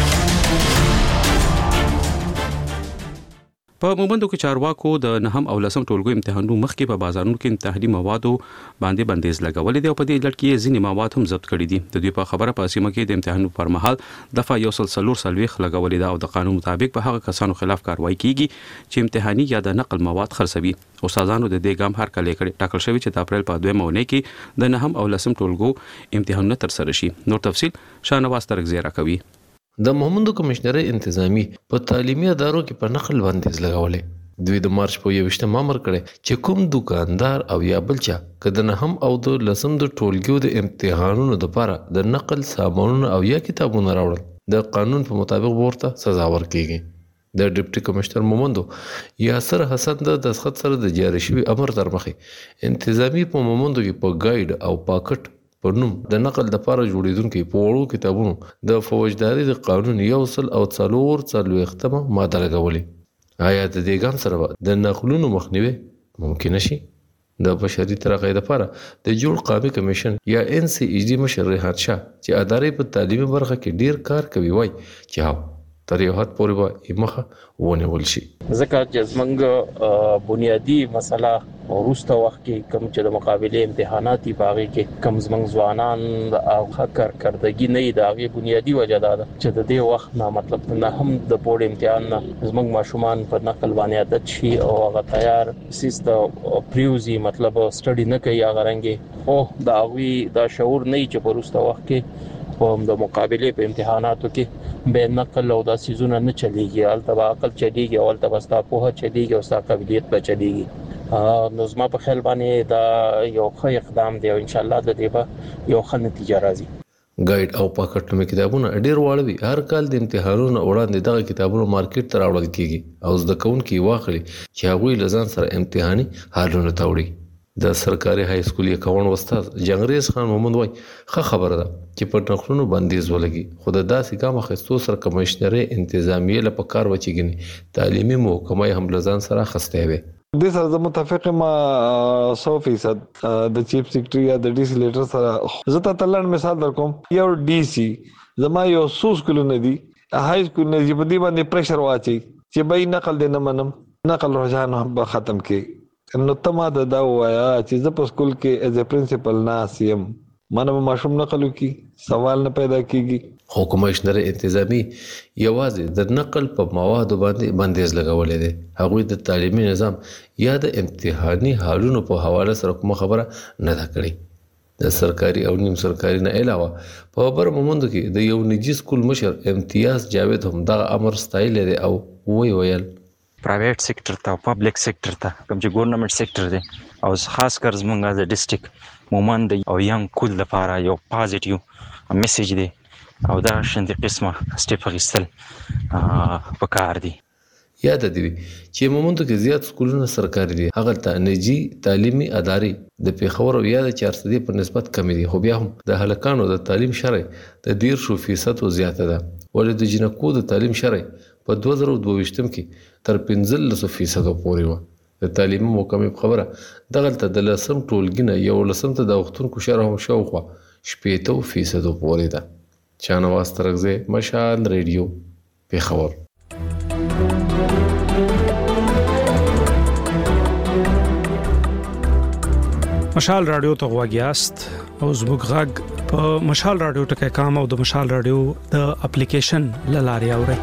په مومندو کې چارواکو د نهم او لسم ټولګو امتحانونو مخکې په بازارونو کې امتحاني موادو باندې بندیز لګولې دی او په دې لړ کې ځینې مواد هم ضبط کړي دي د دوی په خبره په سیمه کې د امتحانونو پر مهال دفعه 140 لګولې ده او د قانون مطابق په هغه کسانو خلاف کاروایی کیږي چې امتحاني یا د نقل مواد خرڅوي استادانو د دې ګام هر کله کړي ټاکل شوی چې د اپریل په 2 مونې کې د نهم او لسم ټولګو امتحانونه تر سره شي نور تفصیل شاهنواز ترغزیرا کوي د مومندو کمشنر انتظامی په تعلیمي ادارو کې په نقل بندیز لګولې دوی د مارچ په 21 امر کړي چې کوم دکاندار او یا بلچا کده نه هم او د لسم د ټولګیو د امتحانونو لپاره د نقل سامانونو او یا کتابونو راوړل د قانون په مطابق ورته سزا ورکړي د ډیپټي کمشنر مومندو یاسر حسن د دسخط سره د جاری شوی امر تر مخې انتظامی په مومندو کې په گایډ او پاکټ په نوم د نقل لپاره جوړیدونکو په وړو کتابونو د فوجداري د قانون 140 ماده لګولې آیا د دې ګام سره د نقلونو مخنیوي ممکن شي د بشري ترقۍ لپاره د جوړ قومي کمیشن یا NCHD مشر ریحان شاه چې ادارې په تعلیمي برخه کې ډیر کار کوي وای چې تر یو حد پورې به مخه ونیول شي ځکه چې زمونږ بنیادی مسله وروسته وخت کې کم چې د مقابله امتحاناتي باغې کې کم زمونږ ځوانان او کارکردګي نه د هغه بنیادی وجه ده چې د دې وخت نه مطلب نه هم د بورډ امتحان نه زمونږ ماشومان په نقل باندې عادت شي او هغه تیار سیسته پریوزي مطلب سټډي نه کوي هغه رنګي او دا وی دا شعور نه چې په وروسته وخت کې په د مقابله په امتحاناتو کې به نقل او د سيزونه نه چلیږي البته عقل چلیږي او البته ستا په چلیږي او ستا قابلیت په چلیږي نو زما په خیال باندې دا یو ښه اقدام دی او ان شاء الله د دې به یو ښه نتیجه راځي گایډ او پاکټ مې کتابونه ډیر واړوي هر کال د امتحانونو وړاندې دغه کتابونو مارکیټ ته راوړل کیږي او زده کوونکي واخلي چې هغه لزان سره امتحاني حالونه تاوړي د سرکاري های سکول یکون استاد جنگریز خان محمد وای ښه خبره ده چې په نقلونو بندیز ولګي خو د داسې ګام اخیستو سره کمشنر انتظامیه لپاره کار وچیږي تعلیمي محکمه هم لزان سره خسته وي د سره متفق ما 100% د چیف سیکریټری یا د ډي سي لیټر سره زه ته تلل مثال درکوم یو ډي سي زما یو سکول نه دی های سکول نه دی په دې باندې پریشر واچي چې به نقل دې نه منم نقل رجحان به ختم کې نو تما دا وایا چې زه په سکول کې ایز ا پرنسپل ناسیم منه ماشوم نقل کی سوال نه پیدا کیږي حکومت کمشنر انتظامی یوازې د نقل په موادو باندې بندیز لګولې دي هغه د تعلیمي نظام یا د امتحاني حالونو په حواله سره کوم خبره نه ده کړې د سرکاري او نیم سرکاري نه علاوه په بر مومندو کې د یو نجی سکول مشر امتیاز جاوید هم دا امر ستایل دي او ویل پرایویټ سېکټر ته پبلک سېکټر ته کوم چې ګورنمنت سېکټر دی او خاص کر زمونږ د ډیسټریکټ مومند او ینګ کول لپاره یو پازیټیو میسج دی او دا شنت قسمه سټیپ اخیستل پکار دی یاد دی چې مومند کې زیات سکولونه سرکاري دي هغه ته نجی تعلیمي ادارې د پیښور او یا د 400 په نسبت کم دي خو بیا هم د هلکانو د تعلیم شرع د 1.5% زیاته ده ولې د جنکو د تعلیم شرع په 2022 کې تر 15% پورې و د تعلیمي محکمې خبره دغه د لسم ټولګینه یو لسم ته د وختونکو شرح هم شاوخوا 70% پورې ده چانواز ترغزه مشال ریډیو پیښور مشال رادیو ته غواګیاست او زموږ غږ په مشال رادیو ټکی کام او د مشال رادیو د اپلیکیشن لاري اوري.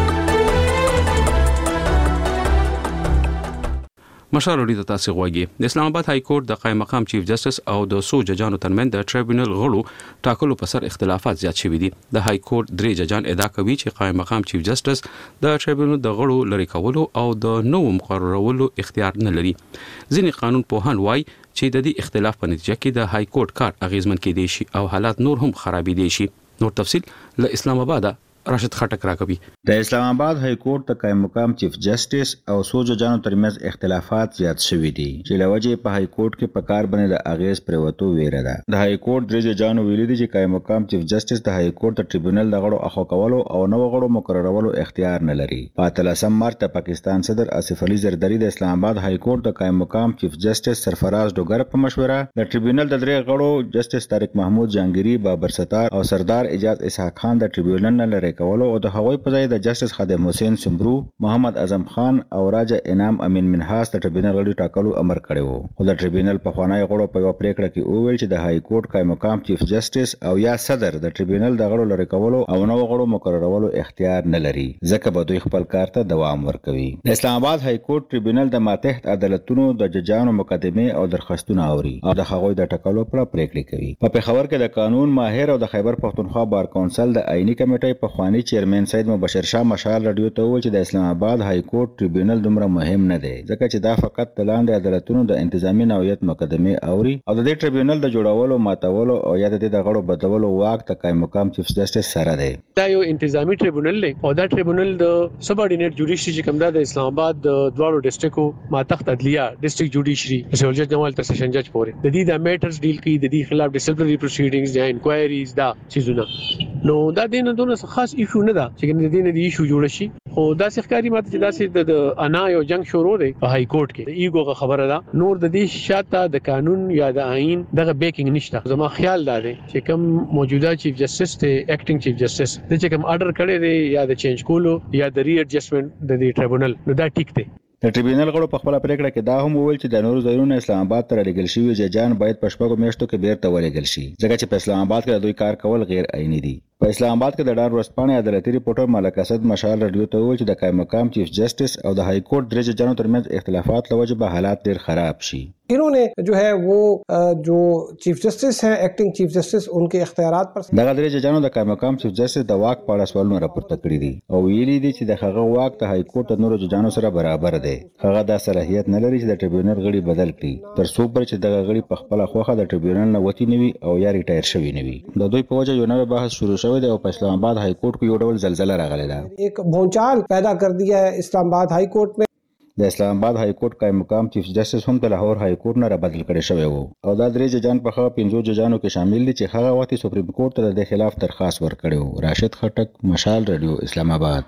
مشال رادیو تاسو غواړي د اسلام آباد های کورټ د قائم مقام چیف جسټس او د سو ججانو ترمن د ټریبیونل غړو ټاکلو په سر اختلافات زیات شوي دي. د های کورټ درې ججان ادعا کوي چې قائم مقام چیف جسټس د ټریبیونل د غړو لری کولو او د نوو مقررولو اختیار نه لري. ځینې قانون پوهان وایي چې د دې اختلاف په نتیجه کې د های کورټ کار اغیزمن کېدی شي او حالات نور هم خرابېدي شي. نور تفصیل له اسلام آباد راشد خټک راکوي. د اسلام آباد های کورټ د قائم مقام چیف جسټس او سو ججانو ترمنځ اختلافات زیات شوي دي چې لوجه په های کورټ کې په کار باندې د اغیز پروتو ویره ده. د های کورټ درې ججانو ویلي دي چې قائم مقام چیف جسټس د های کورټ د ټریبیونل د غړو اخو کولو او نو غړو مقررولو اختیار نه لري. په 13 مارچ د پاکستان صدر آصف علي زرداری د اسلام آباد های کورټ د قائم مقام چیف جسټس سرفراز ډوګر په مشوره د ټریبیونل د درې غړو جسټس طارق محمود جانګيري، بابر ستار او سردار اجاز اسحاق خان د ټریبیونل نه لری کولو او د په ځای د جسټس خادم حسین سمبرو، محمد اعظم خان او راجا انعام امین منحاس د ټریبیونل غړي ټاکلو امر کړی وو. خو د ټریبیونل په خوانای غړو په یو پریکړه کې وویل چې د های کورټ قائم مقام چیف جسټس او یا صدر د ټریبیونل د غړو لری کولو او نو غړو مقررولو اختیار نه لري، ځکه به دوی خپل کار ته دوام ورکوي. د اسلام آباد های کورټ ټریبیونل د ماتحت عدالتونو د ججانو مقدمه او درخواستونه اوري او د هغوی د ټاکلو پر پریکړه کوي. په پېښور کې د قانون ماهر او د خیبر پختونخوا بار کونسل د آئینی کمیټې په خوانی چیرمن سید مبشر شاه مشال رادیو ته وویل چې د اسلام آباد های کورټ ټریبیونل دومره مهم نه دی ځکه چې دا فقط د لاندې عدالتونو د انتظامی نوعیت مقدمه اوري او د دې ټریبیونل د جوړولو ماتولو او یا د دې د غړو بدلولو واک د قائم مقام چیف جسټس سره دی. دا یو انتظامی ټریبیونل دی او دا ټریبیونل د سبارډینیټ جوډیشري چې کوم د اسلام آباد د دواړو ډیسټریکټو ماتحت عدلیه ډیسټریکټ جوډیشري سیول جج نوال تر سیشن جج پورې د دې د میټرز ډیل کوي، د دې خلاف ډیسپلینری پروسیډینګز یا انکوایریز دا چیزونه نو دا دینه دونه خاص ایشو نه ده چې د دې ایشو جوړ شي. خو دا ښکاری ماته چې دا سي د انا یو جنگ شروع دی په های کورټ کې ایګو خبره ده، نور د دې شاته د قانون یا د آئین دغه بیکینګ نشته. زما خیال دا دی چې کوم موجوده چیف جسټس ته اکټینګ چیف جسټس د چې کوم آرډر کړی دی یا د چینج کولو یا د ری ایڈجسټمنټ د دې ټریبیونل نو دا ټیک دی. د ټریبیونل غړو په خپل پریکړه کې دا هم وویل چې د نورو ځایونو اسلام آباد ته لېږل شوی ججان باید په شپږو میاشتو کې بیرته ولېږل شي ځکه چې په اسلام آباد کې دوی کار کول غیر آئینی دي. په اسلام آباد کې د ډار ورسپانې عدالتي ریپورټر ملک اسد مشال رادیو ته وویل چې د قائم مقام چیف جسټس او د های کورټ درې ججانو ترمنځ اختلافات لوجه به حالات ډیر خراب شي. انہوں نے جو ہے وہ جو چیف جسٹس ہیں ایکٹنگ چیف جسٹس ان کے اختیارات پر دغه درې ججانو د قائم مقام چیف جسټس د واک په اړه سوالونه راپورته کړي دي او ویلي دي چې د هغه واک د های کورټ د نورو ججانو سره برابر دی. هغه د صلاحیت نه لري چې د ټریبیونل غړي بدل کړي تر څو پر چې دغه غړي په خپل خوخه د ټریبیونل نه وتی نوي او یا ریټایر شوی نوي. د دوی په وجه یو نوې بحث شروع شوی دی او په اسلام آباد های کورټ کې یو ډول زلزلہ راغلی ده. ایک بھونچال پیدا کر دیا ہے اسلام آباد های کورٹ میں. د اسلام آباد های کورټ قائم مقام چیف جسټس هم د لاهور های کورټ نه را بدل کړی شوی وو او دا درې ججان په خوا 15 ججانو کې شامل دي چې هغه وخت سپریم کورټ ته د خلاف درخواست ورکړی وو. راشد خټک، مشال رادیو، اسلام آباد.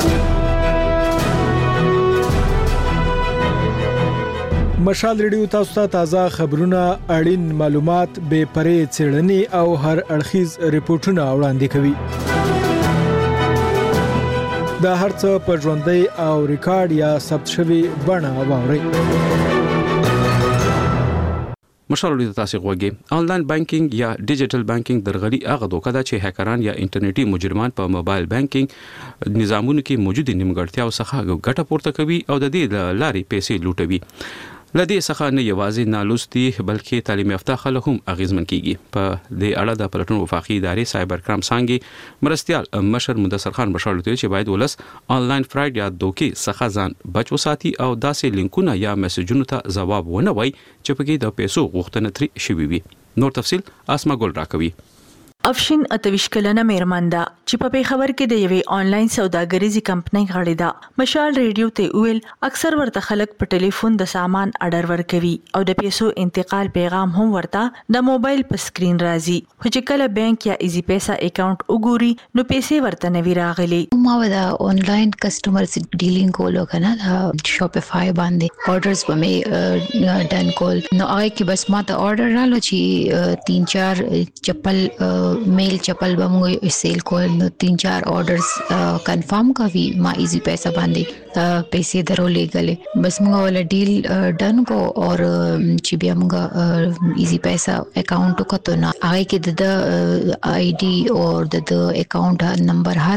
مشال ریډیو تاسو ته تازه خبرونه، اړین معلومات، بې پرې څېړنې او هر اړخیز ریپورتونه وړاندې کوي. دا هر څه په ژوندۍ او ریکارډ یا ثبت شوی بڼه واورئ. مشال تاسو غوږی آنلاین بانکینګ یا ډیجیټل بانکینګ درغلي هغه دوکه ده چې هکران یا انټرنیټي مجرمان په موبایل بانکینګ نظامونو کې موجوده نیمګړتیاو څخه ګټه پورته کوي او د دې لارې پیسې لوټوي. لدې څخه نه یوازې نالوستي بلکې تعلیم یافته خلک هم اغیزمن کیږي. په دې اړه د پلټنو وفاقي ادارې سایبر کرام څنګه مرستيال مشر مدثر خان بشار لوي چې باید ولس آنلاین فراډ یا دوکې څخه ځان بچ وساتي او داسې لینکونه یا میسجونو ته ځواب ونه وایي چې پکې د پیسو غوښتنه ترې شوي وي. نور تفصيل اسما ګل راکوي. افشین 28 کلنه میرمن ده چې په پیښور کې د یوې آنلاین سوداګریزي کمپنۍ غړې ده. مشال ریډیو ته ویل اکثر ورته خلک په ټلیفون د سامان اډر ورکوي او د پیسو انتقال پیغام هم ورته د موبایل په سکرین راځي. خو چې کله بانک یا ایزی پیسا اکاونټ وګوري نو پیسې ورته نوي راغلي. ما د آنلاین کسٹمر ډیلینګ کولو کنه د شاپیفای باندې آرډرز به مې ډن کول نو هغه کې بس ما ته آرډر رالو چې 3-4 چپل मेल चप्पल बम सेल को 3-4 ऑर्डर्स कंफर्म का भी मा इजी पैसा बांधे पैसे दरो ले गले बस मुंगा वाला डील डन को और चिबिया मुंगा इजी पैसा अकाउंट को तो ना आगे के द आईडी और द अकाउंट नंबर हर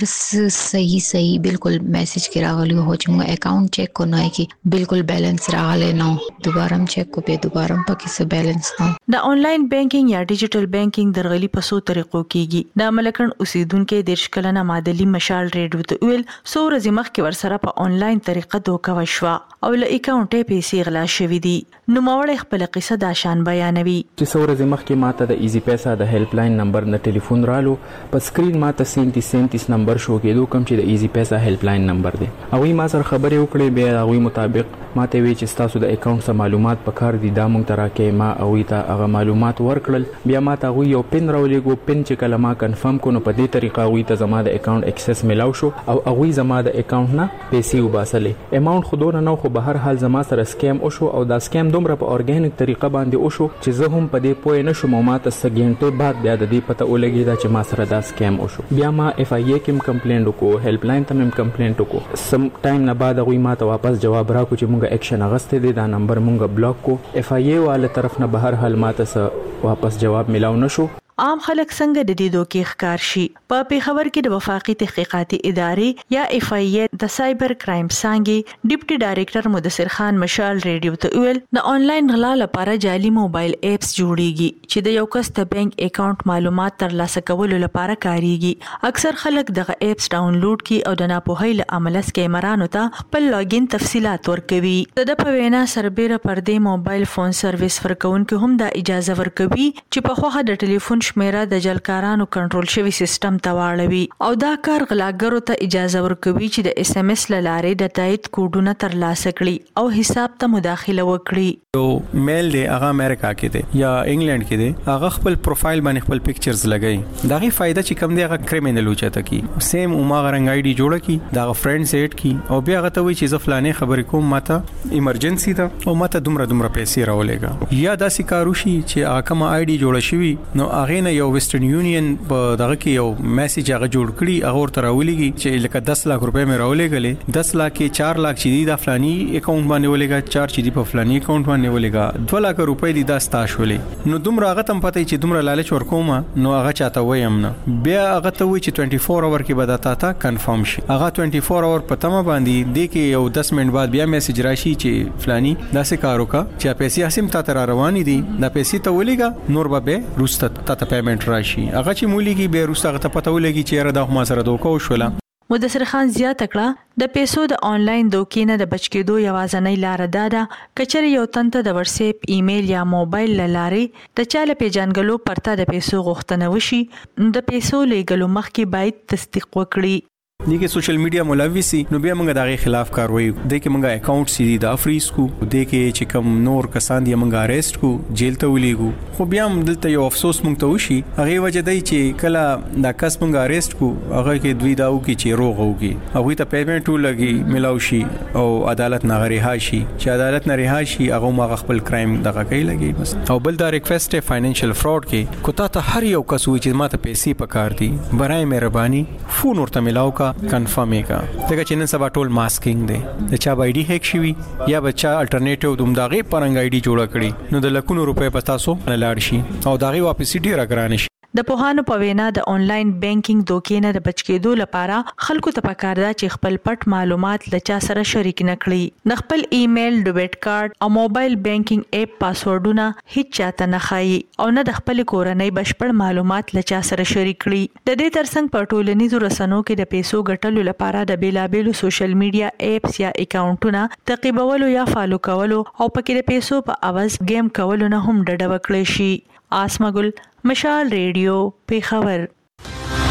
सही बिल्कुल मैसेज के रागली हो चुका अकाउंट चेक को ना कि बिल्कुल बैलेंस रागले ना दोबारा चेक को पे दोबारा पकी से बैलेंस ना د ऑनलाइन बैंकिंग या डिजिटल बैंकिंग درغلی په څو طریقو کیږي د ملکن اوسیدونکو د شکلنه مادلی مشال ریډیو ته ویل سو ورځې مخکې ورسره په آنلاین طریقه دوکه وشوه او له اکاونټ پیسې غلا شوې دي نو ماوړ خپل قصه د شان بیانوي چې سو ورځې مخکې ماته د ایزی پیسا د هیلپ لاین نمبر نه ټلیفون رالو په سکرین ماته 37 نمبر شو کېدو کوم چې د ایزی پیسا هیلپ لاین نمبر دی او ما سره خبرې وکړې به هغه مطابق ماته وی چې تاسو د اکاونټ سره معلومات پکار دي دا مونږ تراکه ما او ته هغه معلومات ورکړل بیا ماته غوي یو پن راولېګو پن چې کله ما کنفرم کو نو په دې طریقه غوي ته زما د اکاونټ اکسس ملاو شو او هغه زما د اکاونټ نه پیسې وباسلې اماونټ خودونه نو خو به هر حال زما سره سکیم او شو او دا سکیم دومره په اورګانیک طریقه باندې او شو چې زه هم په دې پوه نه شوم ما ته سګینټه بعد بیا د دې پته ولګی دا چې ما سره دا سکیم او شو بیا ما اف ای کېم کمپلینټ وکړو هیلپ لاین ته مم کمپلینټ وکړو سم ټایم نه بعد غوي ما ته واپس جواب راکو چې مونږه اکشن اغسته دي دا نمبر مونږه بلاک کو اف ای واله طرف نه به هر حال ما ته واپس جواب ملاو نشو عام خلک څنګه د دې دوکې ښکار شي په پیښور کې د وفاقي تحقیقاتي ادارې یا اف ای د سایبر کرایم څنګه ډیپټي ډایریکټر مدثر خان مشال ریډیو ته ویل د انلاین غلا لپاره جعلي موبایل اپس جوړیږي چې د یو کس د بانک اکاونټ معلومات ترلاسه کولو لپاره کاریږي اکثر خلک دغه اپس ډاونلوډ کی او د ناپوهۍ له عمله سکیمرانو ته خپل لاګین تفصيلات ورکوي د په وینا سربېره پردې موبایل فون سرویس ورکوونکو هم د اجازه ورکوي چې په خوخه د ټلیفون شمیره د جلکارانو کنټرول شوی سیستم ته واړوي او دا کار غلاګرو ته اجازه ورکوي چې د اس ام اس لارې د تایید کوډونه ترلاسه کړي او حساب ته مداخله وکړي یو میل دی هغه امریکا کې دی یا انګلند کې دی هغه خپل پروفایل باندې خپل پکچرز لګای داغي فائدہ چې کم دی هغه کریمینل وچته کی سیم اوما غرنګ آی ډی جوړه کی دا فرند سیټ کی او بیا هغه ته وی چې زفلانه خبرې کوم ماته ایمرجنسي ده او ماته دومره پیسې راولېګا یا داسې کاروشي چې هغه کوم آی ډی جوړه شوی نو هغه نه یو ویسټرن یونین په دغه کې یو میسج هغه جوړ کړي هغه ورته راولېږي چې لکه 10 لک روپے مې راولېګلې 10 لک کې 4 لک چې دی د فلاني اکاونټ باندې ولېګا 4 چې دی په فلاني اکاونټ باندې ولېګا 2 لک روپے دی دا ستاش ولې نو دومره هغه تم پته چې دومره لالچ ورکوم نو هغه چاته وایم نه بیا هغه ته وی چې 24 اور کې به تا کنفرم شي هغه 24 اور په تمه باندې دی کې یو 10 منټ بعد بیا میسج راشي چې فلاني داسې کار وکا چې پیسې اسیم تا تر رواني دي دا پیسې ته ولېګا نور به روسته تا پیمنٹ راشي هغه چې مولېږي به روسته ته پته ولګي چې را د ما سره دوکه وشوله مدثر خان زیاته کړه د پیسو د آنلاین دوکې نه د بچ کېدو یوازنۍ لار ده کچر یو تنته د واتس اپ ایمیل یا موبایل لارې د چاله پیژنګلو پرته د پیسو غوښتنه وشي د پیسو لیږلو مخکې باید تصدیق وکړي دي کې سوشل میډیا ملوثي نو بیا موږ دغه خلاف کاروي د کې موږ اکاونټ سي د افریس کو د کې چې کوم نور کسان دی موږ اریسټ کو جیل ته ولېګو خو بیا هم دلته یو افسوس موږ ته وشي هغه وجه دی چې کله دا کس موږ اریسټ کو هغه کې دوی داو کې چې روغ وږي هغه ته پیمنٹ ولګي ملاو شي او عدالت نه غریها شي چې عدالت نه ریها شي هغه ما خپل کرایم دغه کوي لګي بس او بل دا ریکوست فاینانشل فراډ کې کوته ته هر یو کس وي چې ماته پیسې پکار دي برای مهرباني فون ورته ملاو کا کنفرم کا دغه چې نن سبا ټول ماسکینګ دی د چا بای ډی هیک شي یا بچا الټرنیټیو دومداغه پرنګ آی ډی جوړ کړي نو د لکونو روپے پتا سو لاړ شي او داغه واپس ډیره ګران شي د پوهانو په وینا د آنلاین بانکینګ دوکې نه د بچ کېدو لپاره خلکو ته پکار ده چې خپل پټ معلومات لچا سره شریک نکړي د خپل ایمیل ډیبټ کارت او موبایل بانکینګ اپ پاسورډونه هیڅ چاته نه خایي او نه د خپل کورنۍ بشپړ معلومات لچا سره شریک کړي د دې ترڅنګ په ټولنیزو رسنیو کې د پیسو ګټلو لپاره د بیلابېلو سوشل میډیا اپس یا اکاونټونه تعقیبولو یا فالو کولو او پکې د پیسو په عوض گیم کولو نه هم ډډه وکړي شي آسمګل مشال ریډیو پیښور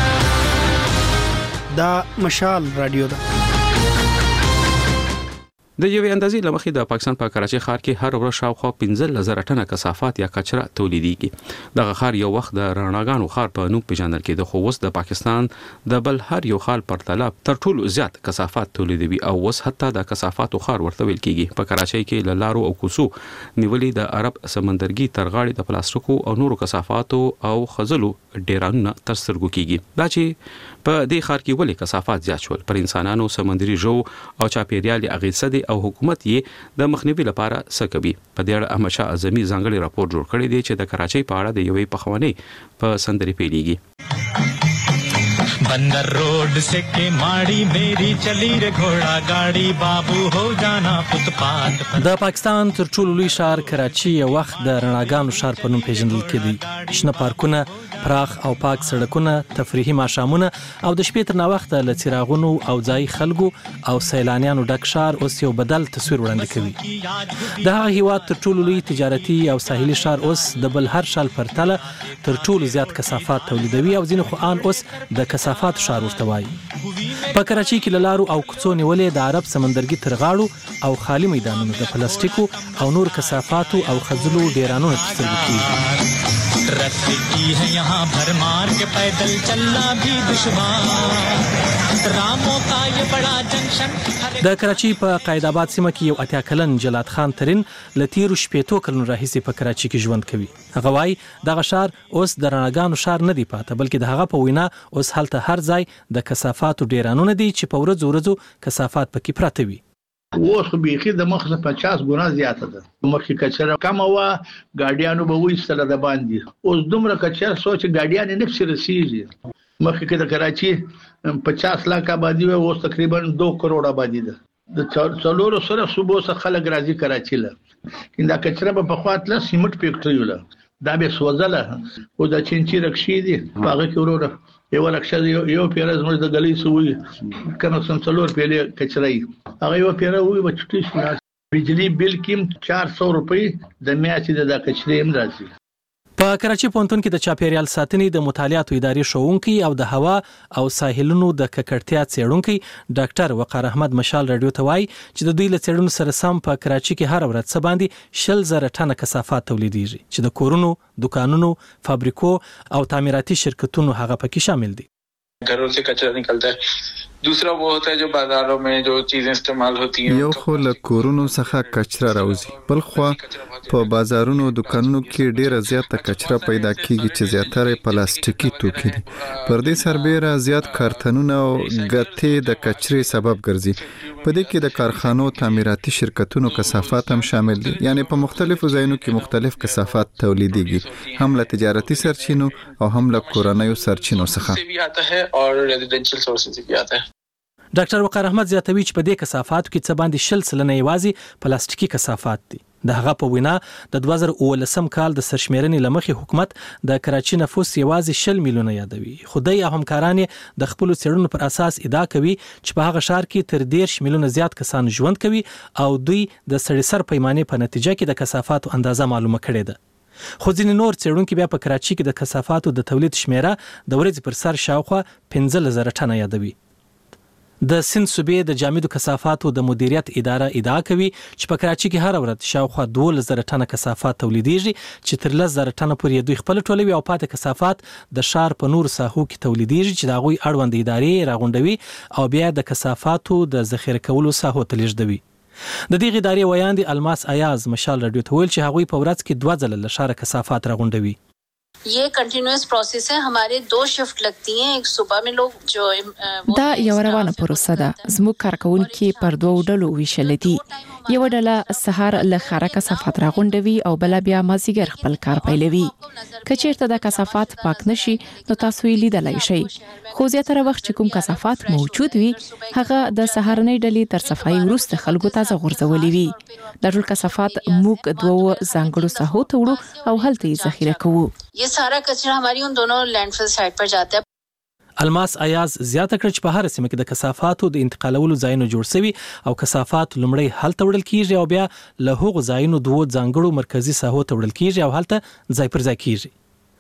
دا مشال رادیو ده د یوې اندازې لمخې د پاکستان په کراچي ښار کې هر ورځ شاوخوا 15,000 ټنه کثافات یا کچره تولیدېږي. دغه ښار یو وخت د رڼاګانو ښار په نوم پیژندل کېده، خو اوس د پاکستان د بل هر یو ښار پر تله تر ټولو زیات کثافات تولیدوي او اوس حتی د کثافاتو ښار ورته ویل کېږي. په کراچۍ کې له لارو او کوڅو نیولې د عرب سمندرګي تر غاړې د پلاستیکو او نورو کثافاتو او خزلو ډیرانونه تر سترګو کېږي. دا چې په دې ښار کې ولې کثافات زیات شول، پر انسانانو، سمندري ژوو او چاپیریال اغیزه دي او حکومت یې د مخنیوي لپاره څه کوي. په دې اړه احمد شاه اعظمي ځانګړی راپور جوړ کړی دی چې د کراچۍ په اړه د یوې پخوانۍ په سندرې پیلېږي. बंदर रोड से के माड़ी मेरी चली रे घोड़ा गाड़ी बाबू हो जाना फुटपाथ. د پاکستان تر ټولو لوی ښار کراچي یو وخت د رڼاګانو ښار په نوم پیژندل کېده. شنه پارکونه، پراخ او پاک سړکونه، تفریحي ماښامونه او د شپې تر ناوخته له څراغونو او ځای خلکو او سیلانیانو ډک ښار اوس یو بدل تصویر وړاندې کوي. د هغه هیواد تر ټولو لوی تجارتي او ساحلي ښار اوس د بل هر ښار پرتله تر ټولو زیات کثافات تولیدوي او ځینې خو ان اوس د کثافات ښار ورته وایي. په کراچۍ کې له لارو او کوڅو نیولې د عرب سمندرګي تر غاړو او خالي میدانونو د پلاستیکو او نور کثافاتو او خزلو ډیرانونه تر سترګو کېږي. रस्सी है यहाँ भरमार के पैदल चलना भी दुश्वार रामों का ये बड़ा जंक्शन. د کراچۍ په قائد آباد سیمه کې یو 80 کلن جلات خان ترين لتیرو شپېتو کلن راهیسې په کراچۍ کې ژوند کوي. هغه وايي دغه ښار اوس د رڼاګانو ښار نه دی پاته، بلکې د هغه په وینا اوس هلته هر ځای د کثافاتو ډیرانونه دي چې په ورځو کثافات پکې پراته وي. اوس خو بیخي د مخ څخه 50 ګونه زیاته ده. مخکې کچره کم و، ګاډیانو به وایستله د باندې، اوس دومره کچره سوچ ګاډیان نه پسې رسیږي. مخکې کې د کراچي 50 لک آبادي و، اوس تقریبا 2 کروڑ آبادي ده. د څلورو سره صوبو څخه خلک راځي کراچي له، کله کچره په خواط له سیمټ فیکټری له دا به سوځله او د چینچی رکشي دي هغه کې وروره یو رکشه یو پیره زموږ د غلې سوې کنه سم څلور پیله کچرای هغه یو پیره وي بچټی شي. بجلی بل کې 400 روپۍ د میاشتې د کچرې هم راځي. په کراچي پونتون کې د چاپیریال ساتنې د مطالعاتو ادارې شوونکي او د هوا او ساحلونو د ککړتیا څېړونکي ډاکټر وقار احمد مشال رادیو ته وایي چې د دوی له څېړنو سره سم په کراچي کې هر ورځ څه باندې 60,000 ټنه کثافات تولیدېږي چې د کورونو، دکانونو، فابریکو او تعمیراتي شرکتونو هغه پکې شامل دي. घरों से कचरा निकलता है. दूसरा वो होता है जो बाजारों में जो चीजें इस्तेमाल होती हैं. یو خو له کورونو څخه کچره راوځي، بل خو په بازارونو دکانونو کې ډیره زیاته کچره پیدا کیږي چې زیاتره پلاستیکي توکي دي. پر دې سربېره زیات کارتنونه او ګټې د کچرې سبب ګرځي. په دې کې د کارخانو، تعمیراتي شرکتونو کثافات هم شامل دي. یعنی په مختلفو ځایونو کې مختلف کثافات تولیدېږي، هم له تجارتي سرچینو او هم له کورنیو سرچینو څخه. और रेजिडेंशियल सोर्सेज भी आता है. ډاکټر وقار احمد زیاتوي چې په دې کثافاتو کې څه باندې 60% یوازې پلاستیکي کثافات دي. د هغه په وینا د 2019 کال د سرشمیرنې لمخې حکومت د کراچي نفوس یوازې 60 میلیونه یادوي. خدای او همکاران د خپل څېړنو پر اساس ادعا کوي چې په هغه ښار کې تر 10 میلیونه زیات کسان ژوند کوي او دوی د سړي سر پیمانې په نتیجه کې د کثافاتو اندازه معلومه کړې ده. خو ځینې نور څېړونکي بیا په کراچي کې د کثافاتو د تولید شمیره د ورځې پر سر شاوخوا 15,000 ټنه یادوي. د سند صوبې د جامدو کثافاتو د مدیریت اداره ادعا کوي چې په کراچي کې هر ورځ شاوخوا 12,000 ټنه کثافات تولیدېږي چې تر 10,000 ټنه پورې دوی خپل ټولوي او پاتې کثافات د ښار په نور ساحو کې تولیدېږي چې د هغوی اړوند ادارې راغونډوي او بیا د کثافاتو د ذخیره کولو ساحو ته لیږدوي. د دې ادارې ویاندې الماس ایاز مشال رادیو ته ویل چې هغوی په ورځ کې 2 ځله له ښاره کثافات راغونډوي. ये कंटिन्यूअस प्रोसेस है. हमारे 2 शिफ्ट लगती हैं. एक सुबह में लोग जो دا یو روانه پروسه ده. زموږ کارکونکي پر 2 ډلو ویشل دي. یو ډله سهار له ښاره کثافات راغونډوي او بل بیا مازیګر خپل کار پیلوي. کچیرته د کثافات پاک نشي نو تاسو یې لیدلای شئ. خو زیاتره وخت چې کوم کثافات موجود وي هغه د سهارنۍ ډلې تر صفایي وروسته خلکو تازه غورځولي وي. د ټول کثافات موږ 2 ځانګړو ساحو ته وړو او هلته یې ذخیره کوو. ये सारा कचरा हमारी उन दोनों लैंडफिल साइट पर जाता है. الماس ایاز زیاته کړ چې په هر سیمه کې د کثافاتو د انتقالولو ځایونه جوړ شوي او کثافات لومړی هلته وړل کیږي او بیا له هغو ځایونو 2 ځانګړو مرکزی ساحو ته وړل کیږي او هلته ځای پر ځای کیږي.